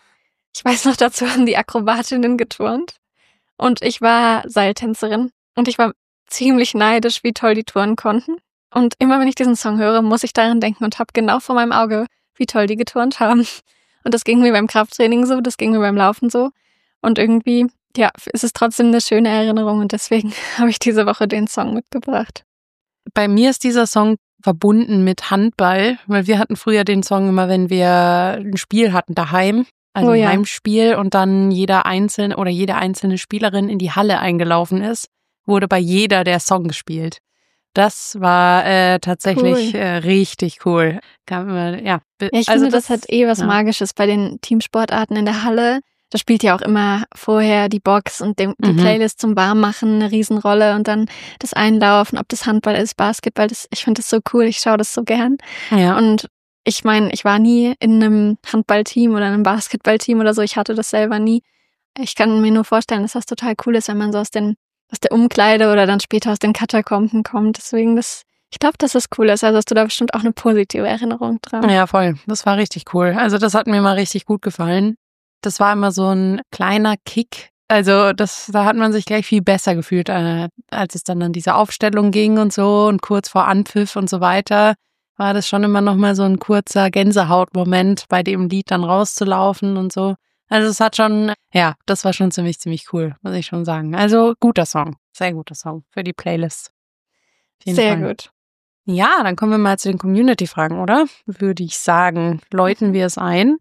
Ich weiß noch, dazu haben die Akrobatinnen geturnt und ich war Seiltänzerin und ich war ziemlich neidisch, wie toll die touren konnten. Und immer wenn ich diesen Song höre, muss ich daran denken und habe genau vor meinem Auge, wie toll die geturnt haben. Und das ging mir beim Krafttraining so, das ging mir beim Laufen so. Und irgendwie, ja, ist es trotzdem eine schöne Erinnerung und deswegen habe ich diese Woche den Song mitgebracht. Bei mir ist dieser Song verbunden mit Handball, weil wir hatten früher den Song immer, wenn wir ein Spiel hatten daheim, also Oh ein ja. Heimspiel und dann jeder einzelne oder jede einzelne Spielerin in die Halle eingelaufen ist, wurde bei jeder der Song gespielt. Das war äh, tatsächlich Cool. äh, richtig cool. Kann man, ja, be- Ja, ich also finde, das, hat eh was ja. Magisches bei den Teamsportarten in der Halle. Da spielt ja auch immer vorher die Box und dem, die Mhm. Playlist zum Warmmachen eine Riesenrolle und dann das Einlaufen, ob das Handball ist, Basketball. Das, ich finde das so cool, ich schaue das so gern. Ja. Und ich meine, ich war nie in einem Handballteam oder einem Basketballteam oder so. Ich hatte das selber nie. Ich kann mir nur vorstellen, dass das total cool ist, wenn man so aus, den, aus der Umkleide oder dann später aus den Katakomben kommt. Deswegen, das, ich glaube, dass das cool ist. Also hast du da bestimmt auch eine positive Erinnerung dran. Ja, voll. Das war richtig cool. Also das hat mir mal richtig gut gefallen. Das war immer so ein kleiner Kick. Also das, da hat man sich gleich viel besser gefühlt, äh, als es dann an diese Aufstellung ging und so und kurz vor Anpfiff und so weiter, war das schon immer noch mal so ein kurzer Gänsehautmoment, bei dem Lied dann rauszulaufen und so. Also es hat schon, ja, das war schon ziemlich, ziemlich cool, muss ich schon sagen. Also guter Song, sehr guter Song für die Playlist. Auf jeden Sehr Fall. gut. Ja, dann kommen wir mal zu den Community-Fragen, oder? Würde ich sagen. Läuten wir es ein.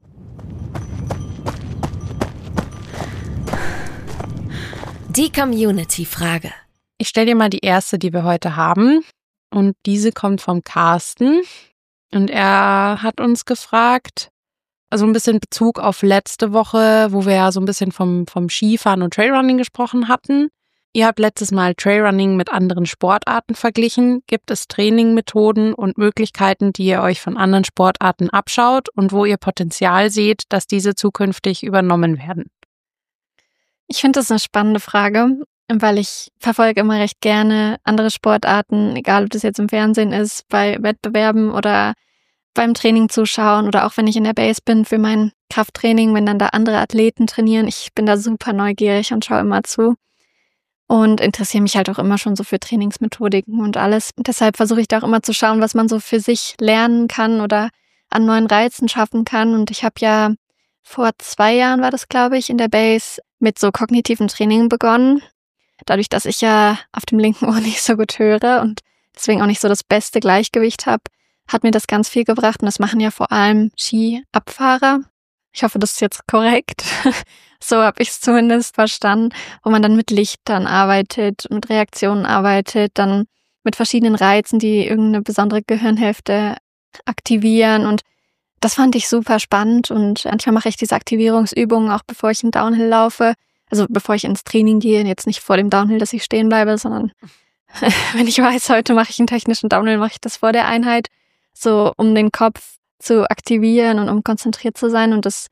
Die Community-Frage. Ich stelle dir mal die erste, die wir heute haben. Und diese kommt vom Carsten. Und er hat uns gefragt, also ein bisschen Bezug auf letzte Woche, wo wir ja so ein bisschen vom, vom Skifahren und Trailrunning gesprochen hatten. Ihr habt letztes Mal Trailrunning mit anderen Sportarten verglichen. Gibt es Trainingmethoden und Möglichkeiten, die ihr euch von anderen Sportarten abschaut und wo ihr Potenzial seht, dass diese zukünftig übernommen werden? Ich finde das eine spannende Frage, weil ich verfolge immer recht gerne andere Sportarten, egal ob das jetzt im Fernsehen ist, bei Wettbewerben oder beim Training zuschauen oder auch wenn ich in der Base bin für mein Krafttraining, wenn dann da andere Athleten trainieren. Ich bin da super neugierig und schaue immer zu und interessiere mich halt auch immer schon so für Trainingsmethodiken und alles. Und deshalb versuche ich da auch immer zu schauen, was man so für sich lernen kann oder an neuen Reizen schaffen kann. Und ich habe ja vor zwei Jahren war das, glaube ich, in der Base mit so kognitiven Training begonnen. Dadurch, dass ich ja auf dem linken Ohr nicht so gut höre und deswegen auch nicht so das beste Gleichgewicht habe, hat mir das ganz viel gebracht. Und das machen ja vor allem Skiabfahrer. Ich hoffe, das ist jetzt korrekt. So habe ich es zumindest verstanden, wo man dann mit Lichtern arbeitet, mit Reaktionen arbeitet, dann mit verschiedenen Reizen, die irgendeine besondere Gehirnhälfte aktivieren. Und das fand ich super spannend und manchmal mache ich diese Aktivierungsübungen auch bevor ich einen Downhill laufe. Also bevor ich ins Training gehe, jetzt nicht vor dem Downhill, dass ich stehen bleibe, sondern wenn ich weiß, heute mache ich einen technischen Downhill, mache ich das vor der Einheit, so um den Kopf zu aktivieren und um konzentriert zu sein. Und das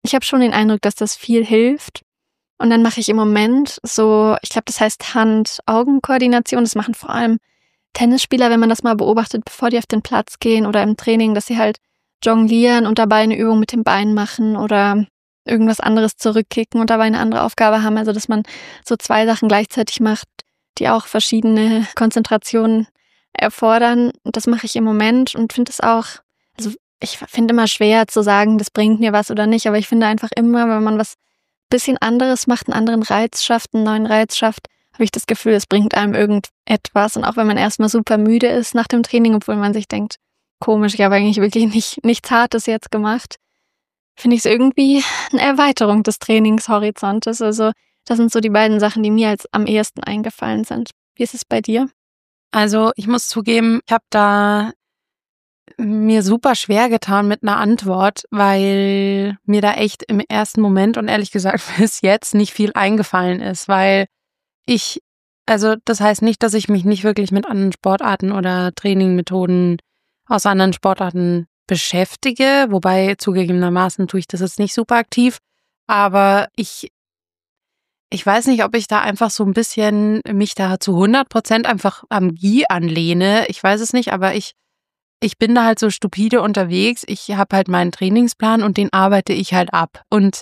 ich habe schon den Eindruck, dass das viel hilft. Und dann mache ich im Moment so, ich glaube, das heißt Hand-Augen-Koordination. Das machen vor allem Tennisspieler, wenn man das mal beobachtet, bevor die auf den Platz gehen oder im Training, dass sie halt jonglieren und dabei eine Übung mit dem Bein machen oder irgendwas anderes zurückkicken und dabei eine andere Aufgabe haben. Also, dass man so zwei Sachen gleichzeitig macht, die auch verschiedene Konzentrationen erfordern. Und das mache ich im Moment und finde es auch, also ich finde immer schwer zu sagen, das bringt mir was oder nicht, aber ich finde einfach immer, wenn man was bisschen anderes macht, einen anderen Reiz schafft, einen neuen Reiz schafft, habe ich das Gefühl, es bringt einem irgendetwas. Und auch wenn man erstmal super müde ist nach dem Training, obwohl man sich denkt, komisch, ich habe eigentlich wirklich nicht, nichts Hartes jetzt gemacht, finde ich es irgendwie eine Erweiterung des Trainingshorizontes. Also das sind so die beiden Sachen, die mir als am ehesten eingefallen sind. Wie ist es bei dir? Also ich muss zugeben, ich habe da mir super schwer getan mit einer Antwort, weil mir da echt im ersten Moment und ehrlich gesagt bis jetzt nicht viel eingefallen ist, weil ich, also das heißt nicht, dass ich mich nicht wirklich mit anderen Sportarten oder Trainingmethoden aus anderen Sportarten beschäftige, wobei zugegebenermaßen tue ich das jetzt nicht super aktiv, aber ich Ich weiß nicht, ob ich da einfach so ein bisschen mich da zu hundert Prozent einfach am Gi anlehne. Ich weiß es nicht, aber ich ich bin da halt so stupide unterwegs. Ich habe halt meinen Trainingsplan und den arbeite ich halt ab. Und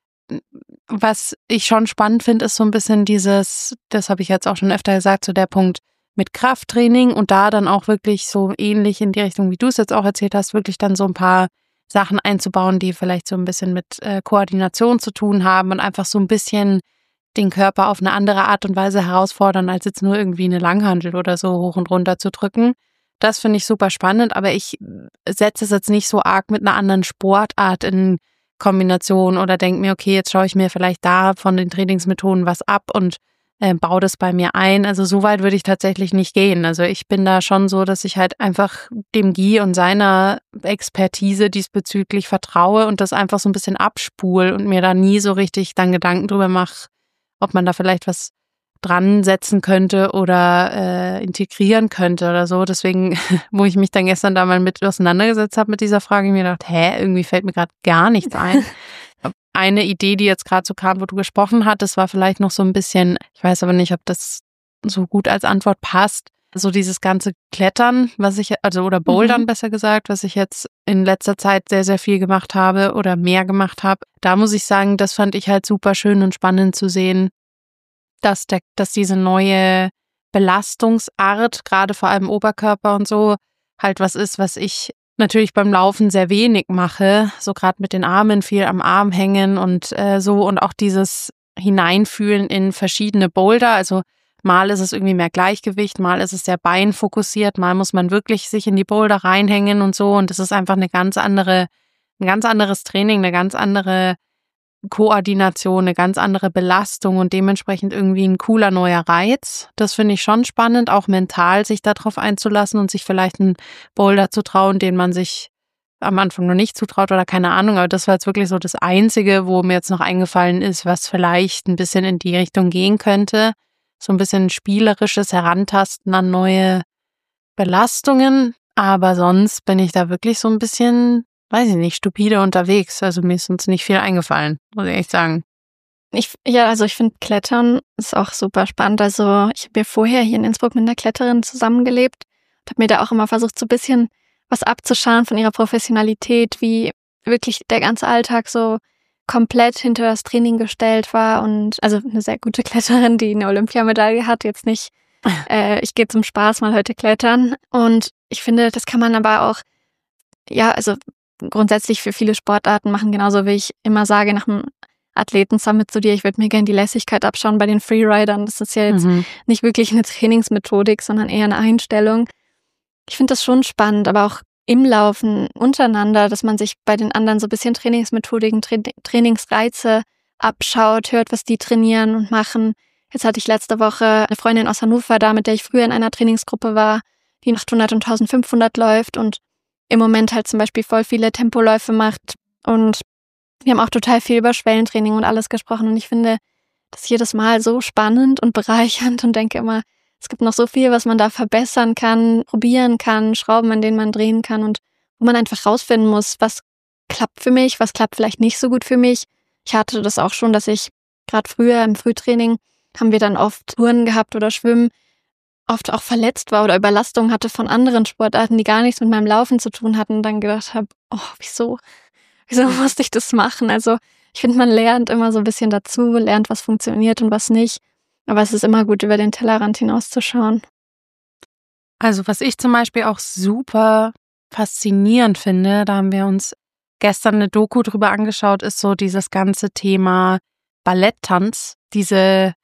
was ich schon spannend finde, ist so ein bisschen dieses, das habe ich jetzt auch schon öfter gesagt, so der Punkt mit Krafttraining und da dann auch wirklich so ähnlich in die Richtung, wie du es jetzt auch erzählt hast, wirklich dann so ein paar Sachen einzubauen, die vielleicht so ein bisschen mit äh, Koordination zu tun haben und einfach so ein bisschen den Körper auf eine andere Art und Weise herausfordern, als jetzt nur irgendwie eine Langhantel oder so hoch und runter zu drücken. Das finde ich super spannend, aber ich setze es jetzt nicht so arg mit einer anderen Sportart in Kombination oder denke mir, okay, jetzt schaue ich mir vielleicht da von den Trainingsmethoden was ab und äh, baue das bei mir ein. Also so weit würde ich tatsächlich nicht gehen. Also ich bin da schon so, dass ich halt einfach dem Guy und seiner Expertise diesbezüglich vertraue und das einfach so ein bisschen abspule und mir da nie so richtig dann Gedanken drüber mache, ob man da vielleicht was dran setzen könnte oder äh, integrieren könnte oder so. Deswegen, wo ich mich dann gestern da mal mit auseinandergesetzt habe mit dieser Frage, mir gedacht, hä, irgendwie fällt mir gerade gar nichts ein. Eine Idee, die jetzt gerade so kam, wo du gesprochen hattest, war vielleicht noch so ein bisschen, ich weiß aber nicht, ob das so gut als Antwort passt, so dieses ganze Klettern, was ich, also oder Bouldern mhm. besser gesagt, was ich jetzt in letzter Zeit sehr, sehr viel gemacht habe oder mehr gemacht habe. Da muss ich sagen, das fand ich halt super schön und spannend zu sehen, dass der, dass diese neue Belastungsart, gerade vor allem Oberkörper und so, halt was ist, was ich natürlich beim Laufen sehr wenig mache, so gerade mit den Armen viel am Arm hängen und äh, so und auch dieses Hineinfühlen in verschiedene Boulder, also mal ist es irgendwie mehr Gleichgewicht, mal ist es sehr beinfokussiert, mal muss man wirklich sich in die Boulder reinhängen und so und das ist einfach eine ganz andere, ein ganz anderes Training, eine ganz andere Koordination, eine ganz andere Belastung und dementsprechend irgendwie ein cooler neuer Reiz. Das finde ich schon spannend, auch mental sich darauf einzulassen und sich vielleicht einen Boulder zu trauen, den man sich am Anfang noch nicht zutraut oder keine Ahnung, aber das war jetzt wirklich so das Einzige, wo mir jetzt noch eingefallen ist, was vielleicht ein bisschen in die Richtung gehen könnte. So ein bisschen spielerisches Herantasten an neue Belastungen, aber sonst bin ich da wirklich so ein bisschen, weiß ich nicht, stupide unterwegs. Also mir ist uns nicht viel eingefallen, muss ich echt sagen. Ich, ja, also ich finde Klettern ist auch super spannend. Also ich habe ja vorher hier in Innsbruck mit einer Kletterin zusammengelebt und habe mir da auch immer versucht, so ein bisschen was abzuschauen von ihrer Professionalität, wie wirklich der ganze Alltag so komplett hinter das Training gestellt war und also eine sehr gute Kletterin, die eine Olympiamedaille hat, jetzt nicht, äh, ich gehe zum Spaß mal heute klettern und ich finde, das kann man aber auch, ja, also grundsätzlich für viele Sportarten machen, genauso wie ich immer sage nach dem Athleten-Summit zu dir, ich würde mir gerne die Lässigkeit abschauen bei den Freeridern, das ist ja jetzt mhm. nicht wirklich eine Trainingsmethodik, sondern eher eine Einstellung. Ich finde das schon spannend, aber auch im Laufen untereinander, dass man sich bei den anderen so ein bisschen Trainingsmethodiken, Tra- Trainingsreize abschaut, hört, was die trainieren und machen. Jetzt hatte ich letzte Woche eine Freundin aus Hannover da, mit der ich früher in einer Trainingsgruppe war, die achthundert und eintausendfünfhundert läuft und im Moment halt zum Beispiel voll viele Tempoläufe macht. Und wir haben auch total viel über Schwellentraining und alles gesprochen. Und ich finde das jedes Mal so spannend und bereichernd und denke immer, es gibt noch so viel, was man da verbessern kann, probieren kann, Schrauben, an denen man drehen kann und wo man einfach rausfinden muss, was klappt für mich, was klappt vielleicht nicht so gut für mich. Ich hatte das auch schon, dass ich gerade früher im Frühtraining haben wir dann oft Touren gehabt oder Schwimmen, oft auch verletzt war oder Überlastung hatte von anderen Sportarten, die gar nichts mit meinem Laufen zu tun hatten, und dann gedacht habe, oh, wieso? Wieso musste ich das machen? Also ich finde, man lernt immer so ein bisschen dazu, lernt, was funktioniert und was nicht. Aber es ist immer gut, über den Tellerrand hinauszuschauen. Also was ich zum Beispiel auch super faszinierend finde, da haben wir uns gestern eine Doku drüber angeschaut, ist so dieses ganze Thema Balletttanz, diese,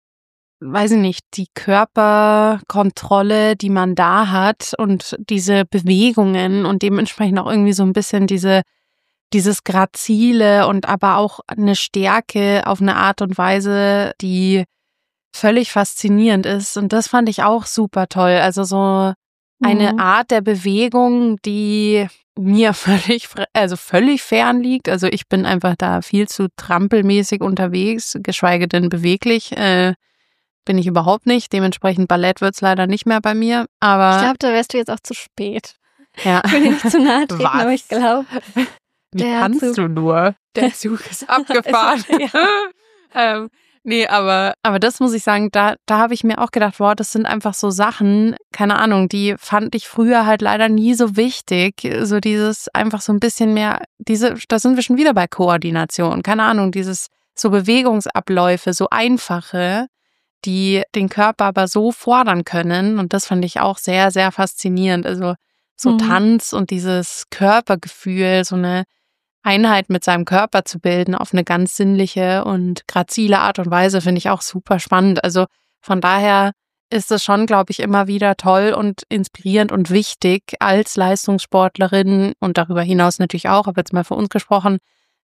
weiß ich nicht, die Körperkontrolle, die man da hat und diese Bewegungen und dementsprechend auch irgendwie so ein bisschen diese dieses Grazile und aber auch eine Stärke auf eine Art und Weise, die völlig faszinierend ist. Und das fand ich auch super toll. Also so eine mhm. Art der Bewegung, die mir völlig, also völlig fern liegt. Also ich bin einfach da viel zu trampelmäßig unterwegs, geschweige denn beweglich. Äh, bin ich überhaupt nicht. Dementsprechend Ballett wird's leider nicht mehr bei mir. Aber ich glaube, da wärst du jetzt auch zu spät. Ja. Ich will dir nicht zu nahe treten, aber ich glaube... Wie kannst Zug. du nur? Der Zug ist abgefahren. ist, ja. ähm, nee, aber, aber das muss ich sagen, da, da habe ich mir auch gedacht, boah, das sind einfach so Sachen, keine Ahnung, die fand ich früher halt leider nie so wichtig. So dieses einfach so ein bisschen mehr, diese, da sind wir schon wieder bei Koordination, keine Ahnung, dieses so Bewegungsabläufe, so einfache, die den Körper aber so fordern können. Und das fand ich auch sehr, sehr faszinierend. Also so mhm. Tanz und dieses Körpergefühl, so eine Einheit mit seinem Körper zu bilden auf eine ganz sinnliche und grazile Art und Weise, finde ich auch super spannend. Also von daher ist es schon, glaube ich, immer wieder toll und inspirierend und wichtig, als Leistungssportlerin und darüber hinaus natürlich auch, habe jetzt mal für uns gesprochen,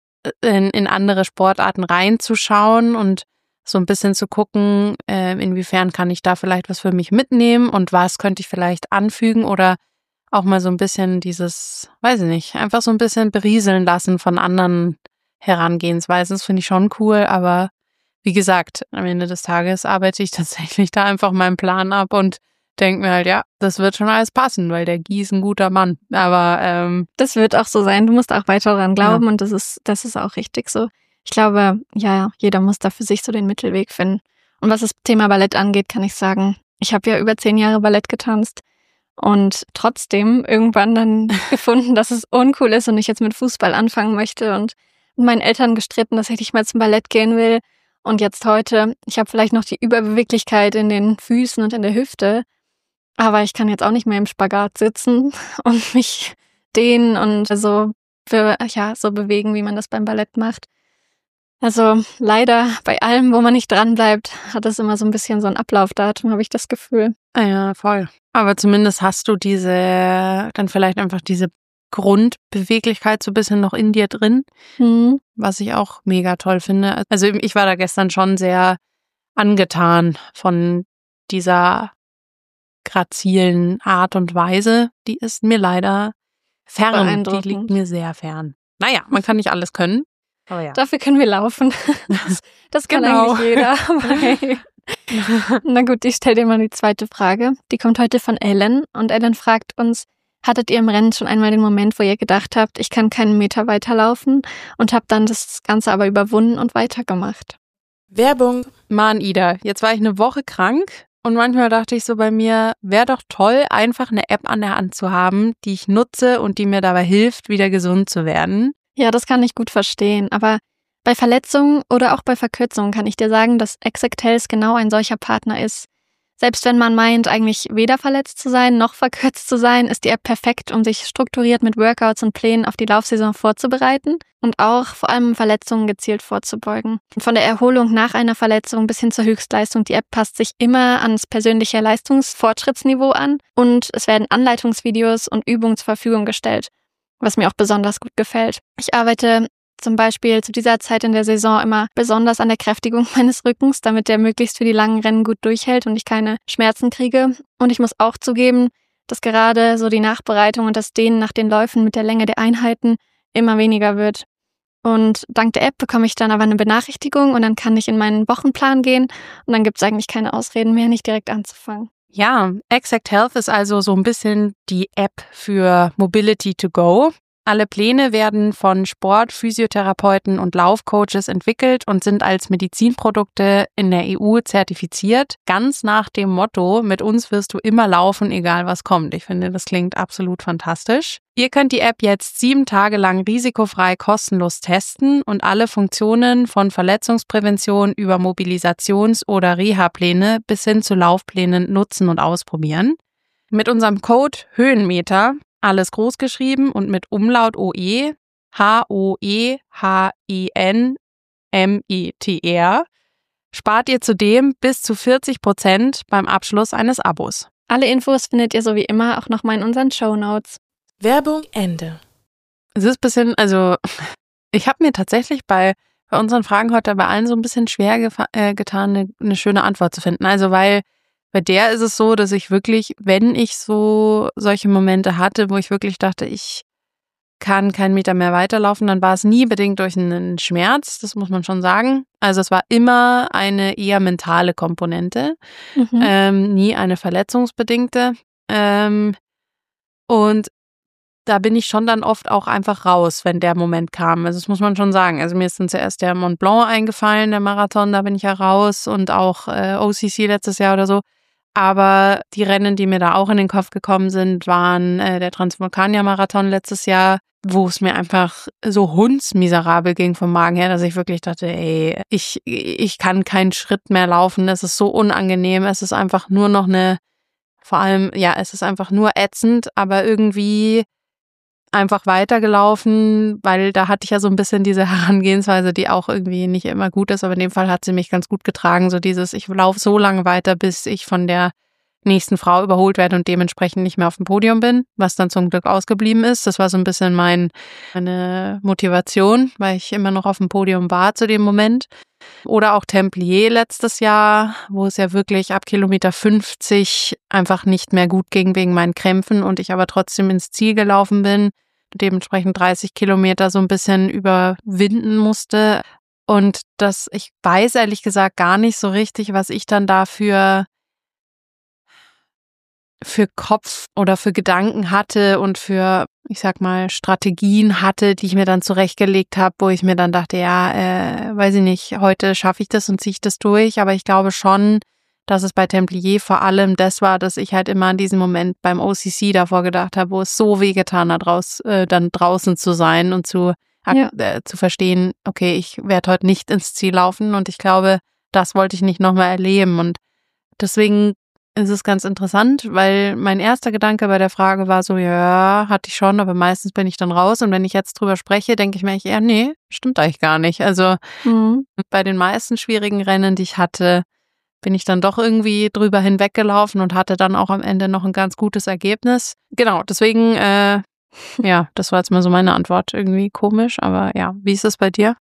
in, in andere Sportarten reinzuschauen und so ein bisschen zu gucken, äh, inwiefern kann ich da vielleicht was für mich mitnehmen und was könnte ich vielleicht anfügen oder auch mal so ein bisschen dieses, weiß ich nicht, einfach so ein bisschen berieseln lassen von anderen Herangehensweisen. Das finde ich schon cool, aber wie gesagt, am Ende des Tages arbeite ich tatsächlich da einfach meinen Plan ab und denke mir halt, ja, das wird schon alles passen, weil der Guy ist ein guter Mann. Aber ähm, das wird auch so sein. Du musst auch weiter daran glauben ja. und das ist, das ist auch richtig so. Ich glaube, ja, jeder muss da für sich so den Mittelweg finden. Und was das Thema Ballett angeht, kann ich sagen, ich habe ja über zehn Jahre Ballett getanzt. Und trotzdem irgendwann dann gefunden, dass es uncool ist und ich jetzt mit Fußball anfangen möchte und mit meinen Eltern gestritten, dass ich nicht mehr zum Ballett gehen will. Und jetzt heute, ich habe vielleicht noch die Überbeweglichkeit in den Füßen und in der Hüfte, aber ich kann jetzt auch nicht mehr im Spagat sitzen und mich dehnen und so, ja, so bewegen, wie man das beim Ballett macht. Also leider bei allem, wo man nicht dran bleibt, hat es immer so ein bisschen so ein Ablaufdatum, habe ich das Gefühl. Ja, voll. Aber zumindest hast du diese, dann vielleicht einfach diese Grundbeweglichkeit so ein bisschen noch in dir drin, mhm. was ich auch mega toll finde. Also ich war da gestern schon sehr angetan von dieser grazilen Art und Weise. Die ist mir leider fern. Die liegt mir sehr fern. Naja, man kann nicht alles können. Oh ja. Dafür können wir laufen. Das, das kann genau. eigentlich jeder. Aber hey. Na gut, ich stelle dir mal die zweite Frage. Die kommt heute von Ellen. Und Ellen fragt uns, hattet ihr im Rennen schon einmal den Moment, wo ihr gedacht habt, ich kann keinen Meter weiterlaufen und habt dann das Ganze aber überwunden und weitergemacht? Werbung. Mann, Ida, jetzt war ich eine Woche krank und manchmal dachte ich so bei mir, wäre doch toll, einfach eine App an der Hand zu haben, die ich nutze und die mir dabei hilft, wieder gesund zu werden. Ja, das kann ich gut verstehen, aber bei Verletzungen oder auch bei Verkürzungen kann ich dir sagen, dass Exact Health genau ein solcher Partner ist. Selbst wenn man meint, eigentlich weder verletzt zu sein noch verkürzt zu sein, ist die App perfekt, um sich strukturiert mit Workouts und Plänen auf die Laufsaison vorzubereiten und auch vor allem Verletzungen gezielt vorzubeugen. Von der Erholung nach einer Verletzung bis hin zur Höchstleistung, die App passt sich immer ans persönliche Leistungsfortschrittsniveau an und es werden Anleitungsvideos und Übungen zur Verfügung gestellt, was mir auch besonders gut gefällt. Ich arbeite zum Beispiel zu dieser Zeit in der Saison immer besonders an der Kräftigung meines Rückens, damit der möglichst für die langen Rennen gut durchhält und ich keine Schmerzen kriege. Und ich muss auch zugeben, dass gerade so die Nachbereitung und das Dehnen nach den Läufen mit der Länge der Einheiten immer weniger wird. Und dank der App bekomme ich dann aber eine Benachrichtigung und dann kann ich in meinen Wochenplan gehen und dann gibt es eigentlich keine Ausreden mehr, nicht direkt anzufangen. Ja, Exact Health ist also so ein bisschen die App für Mobility to Go. Alle Pläne werden von Sport-, Physiotherapeuten und Laufcoaches entwickelt und sind als Medizinprodukte in der E U zertifiziert. Ganz nach dem Motto, mit uns wirst du immer laufen, egal was kommt. Ich finde, das klingt absolut fantastisch. Ihr könnt die App jetzt sieben Tage lang risikofrei kostenlos testen und alle Funktionen von Verletzungsprävention über Mobilisations- oder Reha-Pläne bis hin zu Laufplänen nutzen und ausprobieren. Mit unserem Code Höhenmeter, alles groß geschrieben und mit Umlaut O E, H O E H I N M E T R, spart ihr zudem bis zu vierzig Prozent beim Abschluss eines Abos. Alle Infos findet ihr so wie immer auch nochmal in unseren Shownotes. Werbung Ende. Es ist ein bisschen, also ich habe mir tatsächlich bei, bei unseren Fragen heute bei allen so ein bisschen schwer gefa- äh, getan, eine, eine schöne Antwort zu finden. Also weil bei der ist es so, dass ich wirklich, wenn ich so solche Momente hatte, wo ich wirklich dachte, ich kann keinen Meter mehr weiterlaufen, dann war es nie bedingt durch einen Schmerz, das muss man schon sagen. Also es war immer eine eher mentale Komponente, Mhm. ähm, nie eine verletzungsbedingte. Ähm, und da bin ich schon dann oft auch einfach raus, wenn der Moment kam. Also das muss man schon sagen. Also mir ist dann zuerst der Mont Blanc eingefallen, der Marathon, da bin ich ja raus und auch äh, O C C letztes Jahr oder so. Aber die Rennen, die mir da auch in den Kopf gekommen sind, waren äh, der Transvulkanier-Marathon letztes Jahr, wo es mir einfach so hundsmiserabel ging vom Magen her, dass ich wirklich dachte, ey, ich, ich kann keinen Schritt mehr laufen. Es ist so unangenehm. Es ist einfach nur noch eine, vor allem, ja, es ist einfach nur ätzend, aber irgendwie einfach weitergelaufen, weil da hatte ich ja so ein bisschen diese Herangehensweise, die auch irgendwie nicht immer gut ist, aber in dem Fall hat sie mich ganz gut getragen, so dieses, ich laufe so lange weiter, bis ich von der nächsten Frau überholt werde und dementsprechend nicht mehr auf dem Podium bin, was dann zum Glück ausgeblieben ist. Das war so ein bisschen mein, meine Motivation, weil ich immer noch auf dem Podium war zu dem Moment. Oder auch Templier letztes Jahr, wo es ja wirklich ab Kilometer fünfzig einfach nicht mehr gut ging wegen meinen Krämpfen und ich aber trotzdem ins Ziel gelaufen bin, dementsprechend dreißig Kilometer so ein bisschen überwinden musste. Und das, ich weiß ehrlich gesagt gar nicht so richtig, was ich dann dafür für Kopf oder für Gedanken hatte und für, ich sag mal, Strategien hatte, die ich mir dann zurechtgelegt habe, wo ich mir dann dachte, ja, äh, weiß ich nicht, heute schaffe ich das und ziehe ich das durch, aber ich glaube schon, dass es bei Templier vor allem das war, dass ich halt immer an diesem Moment beim O C C davor gedacht habe, wo es so wehgetan hat, raus, äh, dann draußen zu sein und zu, Ja. äh, zu verstehen, okay, ich werde heute nicht ins Ziel laufen und ich glaube, das wollte ich nicht nochmal erleben und deswegen ist es ganz interessant, weil mein erster Gedanke bei der Frage war so, ja, hatte ich schon, aber meistens bin ich dann raus und wenn ich jetzt drüber spreche, denke ich mir eher, nee, stimmt eigentlich gar nicht. Also Mhm. bei den meisten schwierigen Rennen, die ich hatte, bin ich dann doch irgendwie drüber hinweggelaufen und hatte dann auch am Ende noch ein ganz gutes Ergebnis. Genau, deswegen, äh, ja, das war jetzt mal so meine Antwort. Irgendwie komisch, aber ja, wie ist es bei dir?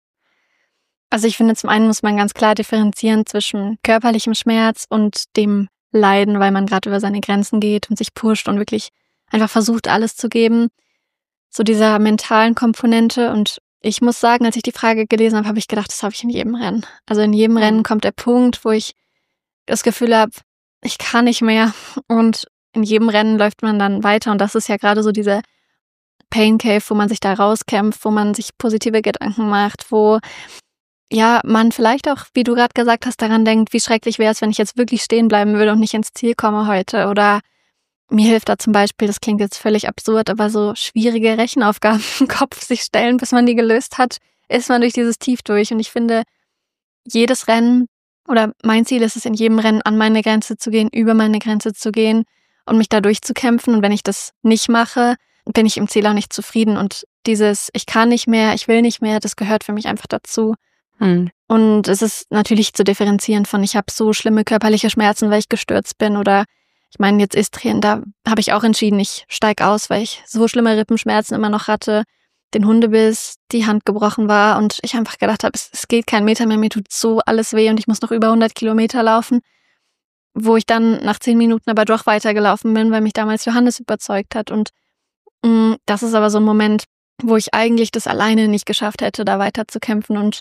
Also ich finde, zum einen muss man ganz klar differenzieren zwischen körperlichem Schmerz und dem Leiden, weil man gerade über seine Grenzen geht und sich pusht und wirklich einfach versucht, alles zu geben. So dieser mentalen Komponente. Und ich muss sagen, als ich die Frage gelesen habe, habe ich gedacht, das habe ich in jedem Rennen. Also in jedem Rennen kommt der Punkt, wo ich das Gefühl habe, ich kann nicht mehr. Und in jedem Rennen läuft man dann weiter. Und das ist ja gerade so diese Pain Cave, wo man sich da rauskämpft, wo man sich positive Gedanken macht, wo ja, man vielleicht auch, wie du gerade gesagt hast, daran denkt, wie schrecklich wäre es, wenn ich jetzt wirklich stehen bleiben würde und nicht ins Ziel komme heute. Oder mir hilft da zum Beispiel, das klingt jetzt völlig absurd, aber so schwierige Rechenaufgaben im Kopf sich stellen, bis man die gelöst hat, ist man durch dieses Tief durch. Und ich finde, jedes Rennen oder mein Ziel ist es, in jedem Rennen an meine Grenze zu gehen, über meine Grenze zu gehen und mich da durchzukämpfen. Und wenn ich das nicht mache, bin ich im Ziel auch nicht zufrieden. Und dieses, ich kann nicht mehr, ich will nicht mehr, das gehört für mich einfach dazu. Hm. Und es ist natürlich zu differenzieren von, ich habe so schlimme körperliche Schmerzen, weil ich gestürzt bin oder ich meine, jetzt Istrien, da habe ich auch entschieden, ich steig aus, weil ich so schlimme Rippenschmerzen immer noch hatte, den Hundebiss, die Hand gebrochen war und ich einfach gedacht habe, es, es geht kein Meter mehr, mir tut so alles weh und ich muss noch über hundert Kilometer laufen, wo ich dann nach zehn Minuten aber doch weitergelaufen bin, weil mich damals Johannes überzeugt hat und mh, das ist aber so ein Moment, wo ich eigentlich das alleine nicht geschafft hätte, da weiter zu kämpfen und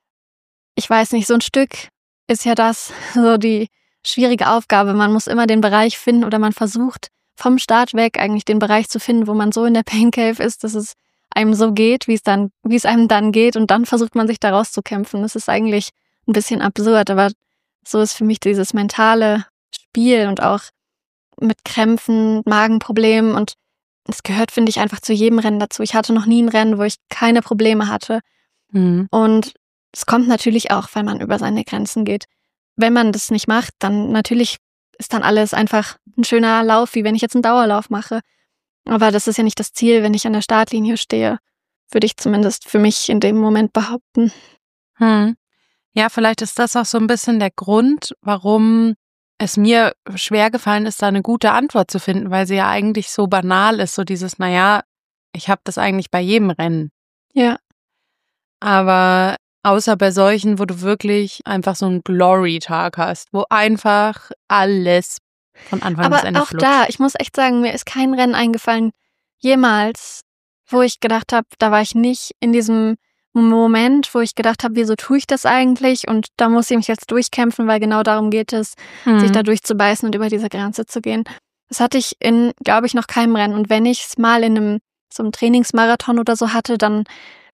ich weiß nicht, so ein Stück ist ja das so die schwierige Aufgabe. Man muss immer den Bereich finden oder man versucht vom Start weg eigentlich den Bereich zu finden, wo man so in der Pain Cave ist, dass es einem so geht, wie es dann, wie es einem dann geht und dann versucht man sich da rauszukämpfen. Das ist eigentlich ein bisschen absurd, aber so ist für mich dieses mentale Spiel und auch mit Krämpfen, Magenproblemen und es gehört, finde ich, einfach zu jedem Rennen dazu. Ich hatte noch nie ein Rennen, wo ich keine Probleme hatte. Mhm. Und es kommt natürlich auch, weil man über seine Grenzen geht. Wenn man das nicht macht, dann natürlich ist dann alles einfach ein schöner Lauf, wie wenn ich jetzt einen Dauerlauf mache. Aber das ist ja nicht das Ziel, wenn ich an der Startlinie stehe. Würde ich zumindest für mich in dem Moment behaupten. Hm. Ja, vielleicht ist das auch so ein bisschen der Grund, warum es mir schwer gefallen ist, da eine gute Antwort zu finden, weil sie ja eigentlich so banal ist, so dieses, naja, ich habe das eigentlich bei jedem Rennen. Ja. Aber außer bei solchen, wo du wirklich einfach so einen Glory-Tag hast, wo einfach alles von Anfang Aber bis Ende auch flutscht. da, ich muss echt sagen, mir ist kein Rennen eingefallen, jemals, wo ich gedacht habe, da war ich nicht in diesem Moment, wo ich gedacht habe, wieso tue ich das eigentlich? Und da muss ich mich jetzt durchkämpfen, weil genau darum geht es, Mhm. sich da durchzubeißen und über diese Grenze zu gehen. Das hatte ich in, glaube ich, noch keinem Rennen. Und wenn ich es mal in einem so einem Trainingsmarathon oder so hatte, dann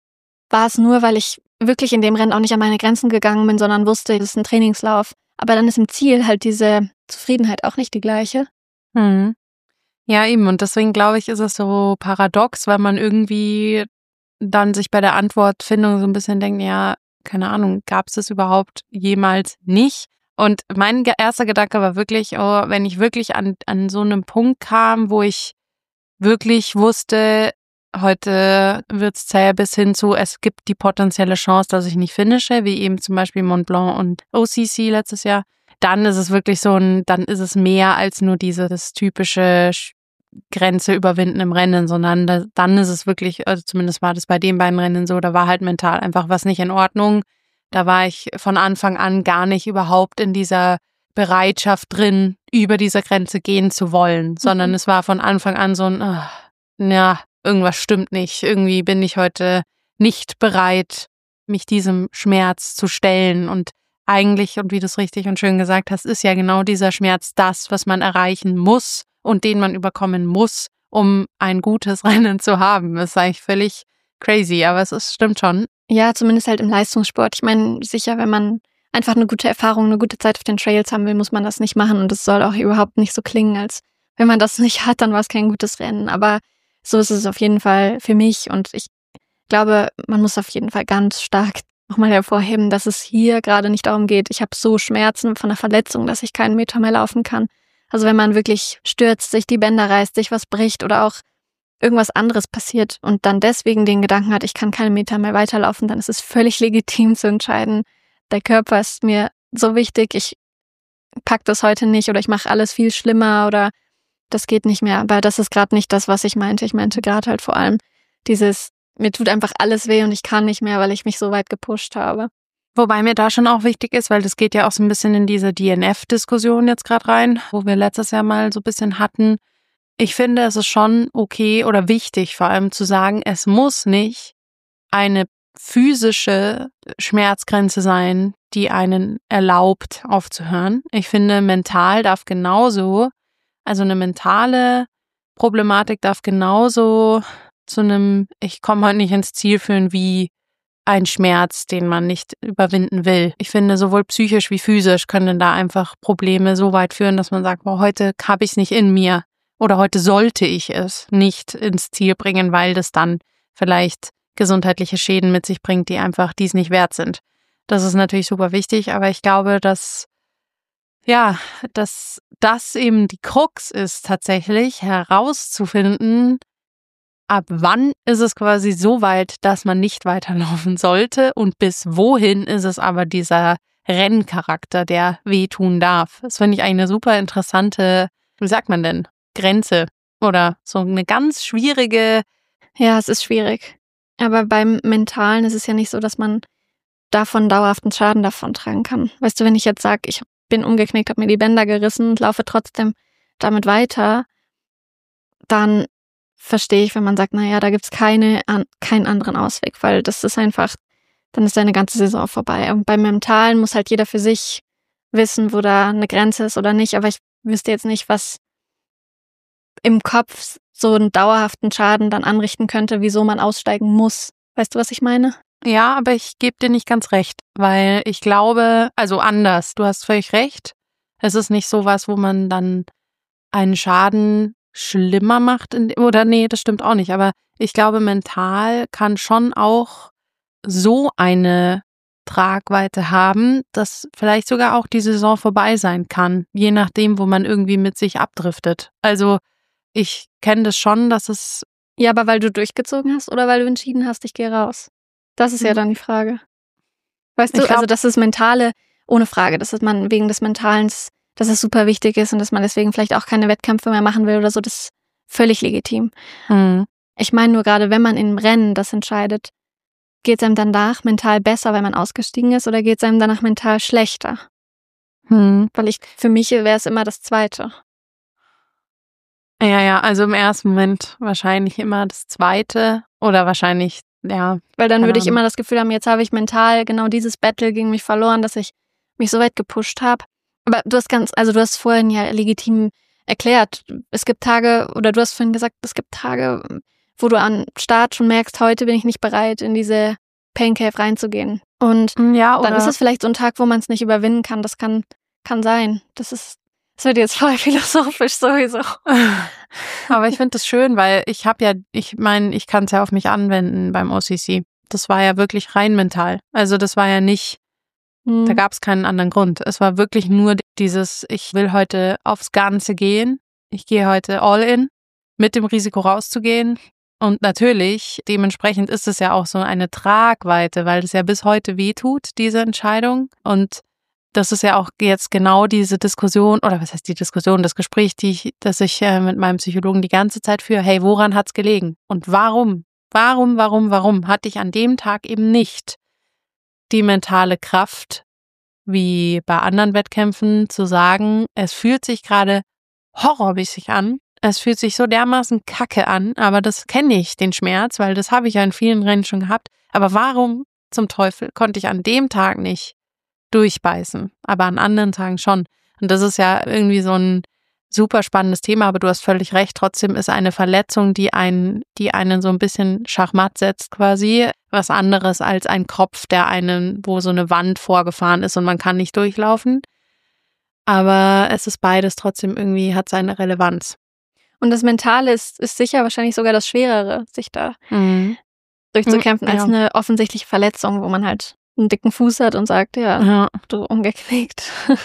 war es nur, weil ich wirklich in dem Rennen auch nicht an meine Grenzen gegangen bin, sondern wusste, das ist ein Trainingslauf. Aber dann ist im Ziel halt diese Zufriedenheit auch nicht die gleiche. Mhm. Ja, eben. Und deswegen glaube ich, ist es so paradox, weil man irgendwie dann sich bei der Antwortfindung so ein bisschen denkt, ja, keine Ahnung, gab es das überhaupt jemals nicht? Und mein ge- erster Gedanke war wirklich, oh, wenn ich wirklich an, an so einem Punkt kam, wo ich wirklich wusste, heute wird's zäh bis hin zu, es gibt die potenzielle Chance, dass ich nicht finische, wie eben zum Beispiel Mont Blanc und O C C letztes Jahr, dann ist es wirklich so ein, dann ist es mehr als nur dieses typische Sch- Grenze überwinden im Rennen, sondern da, dann ist es wirklich, also zumindest war das bei den beiden Rennen so, da war halt mental einfach was nicht in Ordnung. Da war ich von Anfang an gar nicht überhaupt in dieser Bereitschaft drin, über diese Grenze gehen zu wollen, sondern Mhm. es war von Anfang an so ein, ah, ja, irgendwas stimmt nicht. Irgendwie bin ich heute nicht bereit, mich diesem Schmerz zu stellen. Und eigentlich, und wie du es richtig und schön gesagt hast, ist ja genau dieser Schmerz das, was man erreichen muss und den man überkommen muss, um ein gutes Rennen zu haben. Das ist eigentlich völlig crazy, aber es ist, stimmt schon. Ja, zumindest halt im Leistungssport. Ich meine, sicher, wenn man einfach eine gute Erfahrung, eine gute Zeit auf den Trails haben will, muss man das nicht machen. Und es soll auch überhaupt nicht so klingen, als wenn man das nicht hat, dann war es kein gutes Rennen. Aber so ist es auf jeden Fall für mich. Und ich glaube, man muss auf jeden Fall ganz stark nochmal hervorheben, dass es hier gerade nicht darum geht, ich habe so Schmerzen von einer Verletzung, dass ich keinen Meter mehr laufen kann. Also wenn man wirklich stürzt, sich die Bänder reißt, sich was bricht oder auch irgendwas anderes passiert und dann deswegen den Gedanken hat, ich kann keinen Meter mehr weiterlaufen, dann ist es völlig legitim zu entscheiden, der Körper ist mir so wichtig, ich pack das heute nicht oder ich mache alles viel schlimmer oder das geht nicht mehr. Aber das ist gerade nicht das, was ich meinte. Ich meinte gerade halt vor allem dieses, mir tut einfach alles weh und ich kann nicht mehr, weil ich mich so weit gepusht habe. Wobei mir da schon auch wichtig ist, weil das geht ja auch so ein bisschen in diese D N F-Diskussion jetzt gerade rein, wo wir letztes Jahr mal so ein bisschen hatten. Ich finde, es ist schon okay oder wichtig vor allem zu sagen, es muss nicht eine physische Schmerzgrenze sein, die einen erlaubt aufzuhören. Ich finde, mental darf genauso, also eine mentale Problematik darf genauso zu einem, ich komme heute nicht ins Ziel führen, wie ein Schmerz, den man nicht überwinden will. Ich finde, sowohl psychisch wie physisch können da einfach Probleme so weit führen, dass man sagt, boah, heute habe ich es nicht in mir oder heute sollte ich es nicht ins Ziel bringen, weil das dann vielleicht gesundheitliche Schäden mit sich bringt, die einfach dies nicht wert sind. Das ist natürlich super wichtig, aber ich glaube, dass ja, dass das eben die Krux ist, tatsächlich herauszufinden, ab wann ist es quasi so weit, dass man nicht weiterlaufen sollte und bis wohin ist es aber dieser Renncharakter, der wehtun darf. Das finde ich eigentlich eine super interessante, wie sagt man denn, Grenze oder so eine ganz schwierige. Ja, es ist schwierig. Aber beim Mentalen ist es ja nicht so, dass man davon dauerhaften Schaden davon tragen kann. Weißt du, wenn ich jetzt sage, ich bin umgeknickt, habe mir die Bänder gerissen und laufe trotzdem damit weiter, dann verstehe ich, wenn man sagt, naja, da gibt's keine, an, keinen anderen Ausweg, weil das ist einfach, dann ist deine ganze Saison vorbei. Und beim Mentalen muss halt jeder für sich wissen, wo da eine Grenze ist oder nicht, aber ich wüsste jetzt nicht, was im Kopf so einen dauerhaften Schaden dann anrichten könnte, wieso man aussteigen muss. Weißt du, was ich meine? Ja, aber ich gebe dir nicht ganz recht, weil ich glaube, also anders, du hast völlig recht. Es ist nicht sowas, wo man dann einen Schaden schlimmer macht, in, oder nee, das stimmt auch nicht, aber ich glaube, mental kann schon auch so eine Tragweite haben, dass vielleicht sogar auch die Saison vorbei sein kann, je nachdem, wo man irgendwie mit sich abdriftet. Also ich kenne das schon, dass es... Ja, aber weil du durchgezogen hast oder weil du entschieden hast, ich gehe raus? Das ist ja dann die Frage. Weißt du, Ich glaub, also das ist Mentale, ohne Frage, dass man wegen des Mentalen, dass es super wichtig ist und dass man deswegen vielleicht auch keine Wettkämpfe mehr machen will oder so, das ist völlig legitim. Mhm. Ich meine nur gerade, wenn man im Rennen das entscheidet, geht es einem danach mental besser, weil man ausgestiegen ist, oder geht es einem danach mental schlechter? Mhm. Weil ich, für mich wäre es immer das Zweite. Ja, ja, also im ersten Moment wahrscheinlich immer das Zweite oder wahrscheinlich, ja. Weil dann würde ich Ahnung. immer das Gefühl haben, jetzt habe ich mental genau dieses Battle gegen mich verloren, dass ich mich so weit gepusht habe. Aber du hast ganz, also du hast vorhin ja legitim erklärt, es gibt Tage, oder du hast vorhin gesagt, es gibt Tage, wo du am Start schon merkst, heute bin ich nicht bereit, in diese Pain Cave reinzugehen. Und Ja, oder dann ist es vielleicht so ein Tag, wo man es nicht überwinden kann. Das kann, kann sein. Das ist, das wird jetzt voll philosophisch sowieso. Aber ich finde das schön, weil ich habe ja, ich meine, ich kann es ja auf mich anwenden beim O C C. Das war ja wirklich rein mental. Also das war ja nicht, Hm. da gab es keinen anderen Grund. Es war wirklich nur dieses, ich will heute aufs Ganze gehen. Ich gehe heute all in, mit dem Risiko rauszugehen. Und natürlich, dementsprechend ist es ja auch so eine Tragweite, weil es ja bis heute wehtut, diese Entscheidung. Und das ist ja auch jetzt genau diese Diskussion, oder was heißt die Diskussion, das Gespräch, die ich, das ich äh, mit meinem Psychologen die ganze Zeit führe. Hey, woran hat's gelegen? Und warum? Warum, warum, warum hatte ich an dem Tag eben nicht die mentale Kraft, wie bei anderen Wettkämpfen, zu sagen, es fühlt sich gerade horrormäßig an. Es fühlt sich so dermaßen kacke an, aber das kenne ich, den Schmerz, weil das habe ich ja in vielen Rennen schon gehabt. Aber warum zum Teufel konnte ich an dem Tag nicht durchbeißen, aber an anderen Tagen schon? Und das ist ja irgendwie so ein super spannendes Thema, aber du hast völlig recht. Trotzdem ist eine Verletzung, die einen, die einen so ein bisschen schachmatt setzt quasi, was anderes als ein Kopf, der einen, wo so eine Wand vorgefahren ist und man kann nicht durchlaufen. Aber es ist beides trotzdem irgendwie, hat seine Relevanz. Und das Mentale ist, ist sicher wahrscheinlich sogar das Schwerere, sich da Mhm. durchzukämpfen, Ja. als eine offensichtliche Verletzung, wo man halt einen dicken Fuß hat und sagt, ja, Ja. du umgeknickt.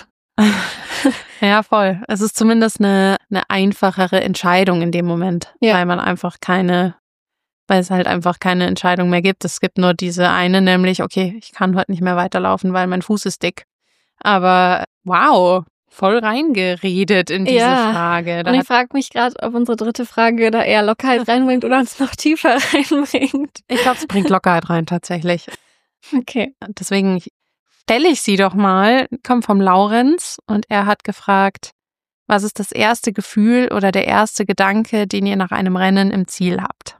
Ja, voll. Es ist zumindest eine, eine einfachere Entscheidung in dem Moment, Ja. weil man einfach keine, weil es halt einfach keine Entscheidung mehr gibt. Es gibt nur diese eine, nämlich, okay, ich kann heute nicht mehr weiterlaufen, weil mein Fuß ist dick. Aber wow, voll reingeredet in diese Ja. Frage. Da Und ich hat, frage mich gerade, ob unsere dritte Frage da eher Lockerheit reinbringt oder uns noch tiefer reinbringt. ich glaube, es bringt Lockerheit rein tatsächlich. Okay. Deswegen stelle ich sie doch mal, kommt vom Laurenz und er hat gefragt, was ist das erste Gefühl oder der erste Gedanke, den ihr nach einem Rennen im Ziel habt?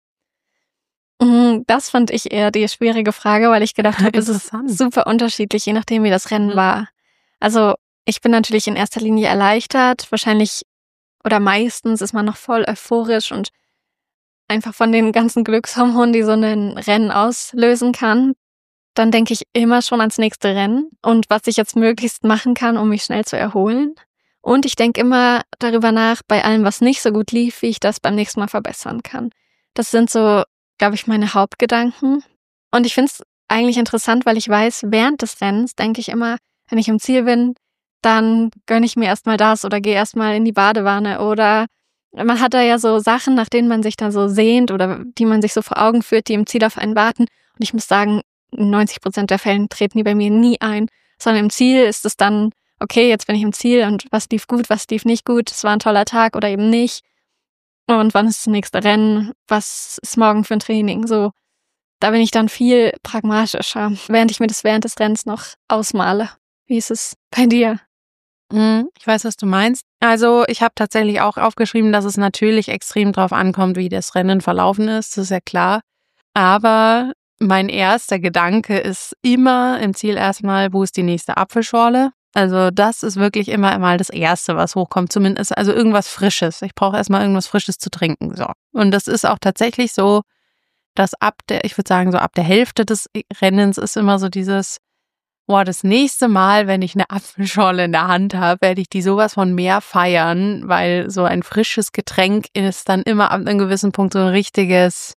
Mhm, Das fand ich eher die schwierige Frage, weil ich gedacht habe, es ist Interessant. super unterschiedlich, je nachdem, wie das Rennen Mhm. war. Also ich bin natürlich in erster Linie erleichtert. Wahrscheinlich oder meistens ist man noch voll euphorisch und einfach von den ganzen Glückshormonen, die so ein Rennen auslösen kann. Dann denke ich immer schon ans nächste Rennen und was ich jetzt möglichst machen kann, um mich schnell zu erholen. Und ich denke immer darüber nach, bei allem, was nicht so gut lief, wie ich das beim nächsten Mal verbessern kann. Das sind so, glaube ich, meine Hauptgedanken. Und ich finde es eigentlich interessant, weil ich weiß, während des Rennens denke ich immer, wenn ich im Ziel bin, dann gönne ich mir erstmal das oder gehe erstmal in die Badewanne. Oder man hat da ja so Sachen, nach denen man sich da so sehnt oder die man sich so vor Augen führt, die im Ziel auf einen warten. Und ich muss sagen, in neunzig Prozent der Fällen treten die bei mir nie ein, sondern im Ziel ist es dann, okay, jetzt bin ich im Ziel und was lief gut, was lief nicht gut, es war ein toller Tag oder eben nicht. Und wann ist das nächste Rennen? Was ist morgen für ein Training? So, da bin ich dann viel pragmatischer, während ich mir das während des Rennens noch ausmale. Wie ist es bei dir? Mhm, ich weiß, was du meinst. Also ich habe tatsächlich auch aufgeschrieben, dass es natürlich extrem drauf ankommt, wie das Rennen verlaufen ist, das ist ja klar. Aber mein erster Gedanke ist immer im Ziel erstmal, wo ist die nächste Apfelschorle? Also das ist wirklich immer mal das Erste, was hochkommt. Zumindest also irgendwas Frisches. Ich brauche erstmal irgendwas Frisches zu trinken. So. Und das ist auch tatsächlich so, dass ab der, ich würde sagen, so ab der Hälfte des Rennens ist immer so dieses, boah, das nächste Mal, wenn ich eine Apfelschorle in der Hand habe, werde ich die sowas von mehr feiern, weil so ein frisches Getränk ist dann immer ab einem gewissen Punkt so ein richtiges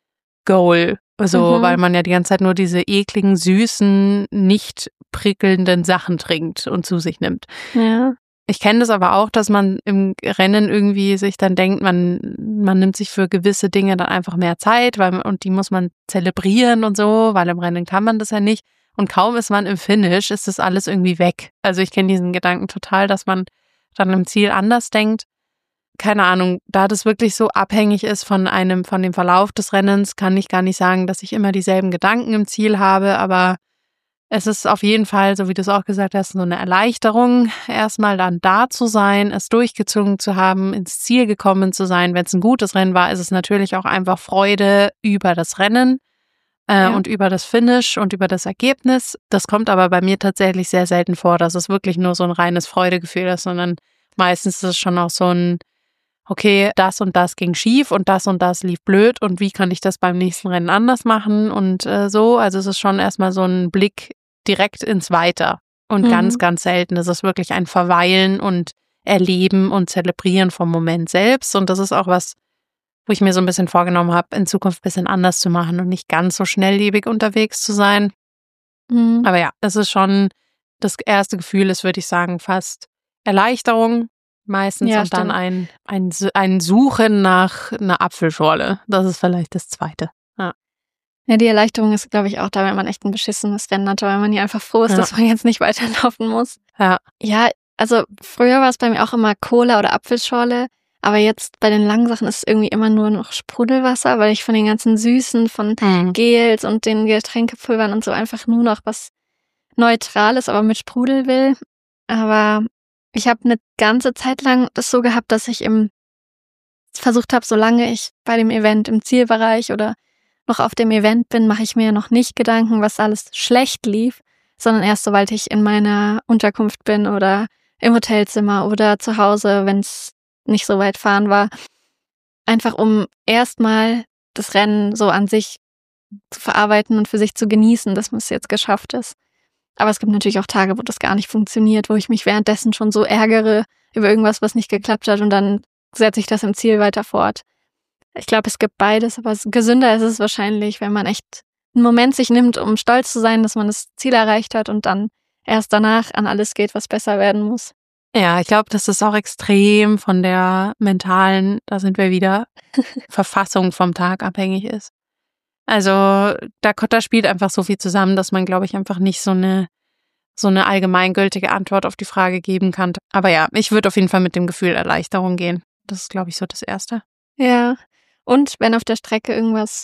Goal. So, mhm. weil man ja die ganze Zeit nur diese ekligen, süßen, nicht prickelnden Sachen trinkt und zu sich nimmt. Ja. Ich kenne das aber auch, dass man im Rennen irgendwie sich dann denkt, man, man nimmt sich für gewisse Dinge dann einfach mehr Zeit, weil und die muss man zelebrieren und so, weil im Rennen kann man das ja nicht. Und kaum ist man im Finish, ist das alles irgendwie weg. Also ich kenne diesen Gedanken total, dass man dann im Ziel anders denkt. Keine Ahnung, da das wirklich so abhängig ist von einem, von dem Verlauf des Rennens, kann ich gar nicht sagen, dass ich immer dieselben Gedanken im Ziel habe, aber es ist auf jeden Fall, so wie du es auch gesagt hast, so eine Erleichterung, erstmal dann da zu sein, es durchgezogen zu haben, ins Ziel gekommen zu sein. Wenn es ein gutes Rennen war, ist es natürlich auch einfach Freude über das Rennen äh, ja. und über das Finish und über das Ergebnis. Das kommt aber bei mir tatsächlich sehr selten vor, dass es wirklich nur so ein reines Freudegefühl ist, sondern meistens ist es schon auch so ein okay, das und das ging schief und das und das lief blöd und wie kann ich das beim nächsten Rennen anders machen und äh, so. Also es ist schon erstmal so ein Blick direkt ins Weiter und mhm. ganz, ganz selten. Es ist wirklich ein Verweilen und Erleben und Zelebrieren vom Moment selbst und das ist auch was, wo ich mir so ein bisschen vorgenommen habe, in Zukunft ein bisschen anders zu machen und nicht ganz so schnelllebig unterwegs zu sein. Mhm. Aber ja, es ist schon, das erste Gefühl ist, würde ich sagen, fast Erleichterung, meistens ja, und stimmt. dann ein, ein, ein Suchen nach einer Apfelschorle. Das ist vielleicht das Zweite. Ja, ja die Erleichterung ist, glaube ich, auch da, wenn man echt ein beschissenes Rennen hatte, weil man ja einfach froh ist, ja. dass man jetzt nicht weiterlaufen muss. Ja. Ja, also früher war es bei mir auch immer Cola oder Apfelschorle, aber jetzt bei den langen Sachen ist es irgendwie immer nur noch Sprudelwasser, weil ich von den ganzen Süßen, von mhm. Gels und den Getränkepulvern und so einfach nur noch was Neutrales, aber mit Sprudel will. Aber ich habe eine ganze Zeit lang das so gehabt, dass ich im versucht habe, solange ich bei dem Event im Zielbereich oder noch auf dem Event bin, mache ich mir noch nicht Gedanken, was alles schlecht lief, sondern erst sobald ich in meiner Unterkunft bin oder im Hotelzimmer oder zu Hause, wenn es nicht so weit fahren war. Einfach um erstmal das Rennen so an sich zu verarbeiten und für sich zu genießen, dass es jetzt geschafft ist. Aber es gibt natürlich auch Tage, wo das gar nicht funktioniert, wo ich mich währenddessen schon so ärgere über irgendwas, was nicht geklappt hat und dann setze ich das im Ziel weiter fort. Ich glaube, es gibt beides, aber gesünder ist es wahrscheinlich, wenn man echt einen Moment sich nimmt, um stolz zu sein, dass man das Ziel erreicht hat und dann erst danach an alles geht, was besser werden muss. Ja, ich glaube, dass das auch extrem von der mentalen, da sind wir wieder, Verfassung vom Tag abhängig ist. Also da, da spielt einfach so viel zusammen, dass man, glaube ich, einfach nicht so eine so eine allgemeingültige Antwort auf die Frage geben kann. Aber ja, ich würde auf jeden Fall mit dem Gefühl Erleichterung gehen. Das ist, glaube ich, so das Erste. Ja, und wenn auf der Strecke irgendwas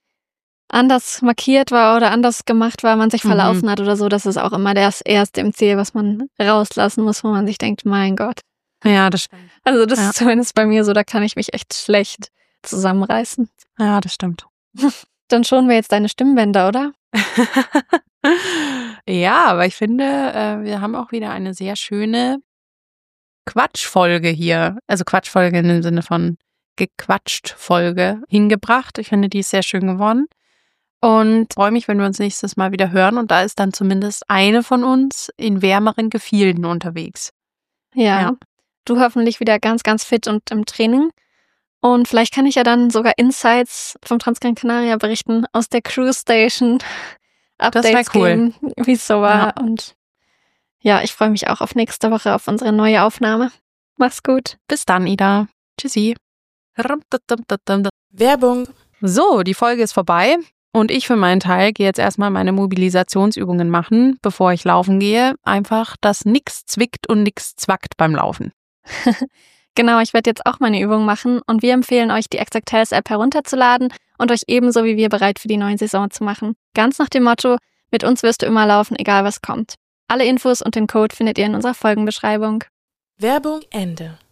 anders markiert war oder anders gemacht war, man sich verlaufen mhm. hat oder so, das ist auch immer das Erste im Ziel, was man rauslassen muss, wo man sich denkt, mein Gott. Ja, das stimmt. Also das ja. ist zumindest bei mir so, da kann ich mich echt schlecht zusammenreißen. Ja, das stimmt. Dann schonen wir jetzt deine Stimmbänder, oder? Ja, aber ich finde, äh, wir haben auch wieder eine sehr schöne Quatschfolge hier. Also Quatschfolge im Sinne von Gequatscht-Folge hingebracht. Ich finde, die ist sehr schön geworden. Und freue mich, wenn wir uns nächstes Mal wieder hören. Und da ist dann zumindest eine von uns in wärmeren Gefilden unterwegs. Ja, ja. Du hoffentlich wieder ganz, ganz fit und im Training. Und vielleicht kann ich ja dann sogar Insights vom Transgran Canaria berichten aus der Cruise Station. Updates das wäre cool. Geben, wie es so war. Ja. Und ja, ich freue mich auch auf nächste Woche, auf unsere neue Aufnahme. Mach's gut. Bis dann, Ida. Tschüssi. Werbung. So, die Folge ist vorbei. Und ich für meinen Teil gehe jetzt erstmal meine Mobilisationsübungen machen, bevor ich laufen gehe. Einfach, dass nix zwickt und nix zwackt beim Laufen. Genau, ich werde jetzt auch meine Übung machen und wir empfehlen euch, die Exactels App herunterzuladen und euch ebenso wie wir bereit für die neue Saison zu machen. Ganz nach dem Motto, mit uns wirst du immer laufen, egal was kommt. Alle Infos und den Code findet ihr in unserer Folgenbeschreibung. Werbung Ende.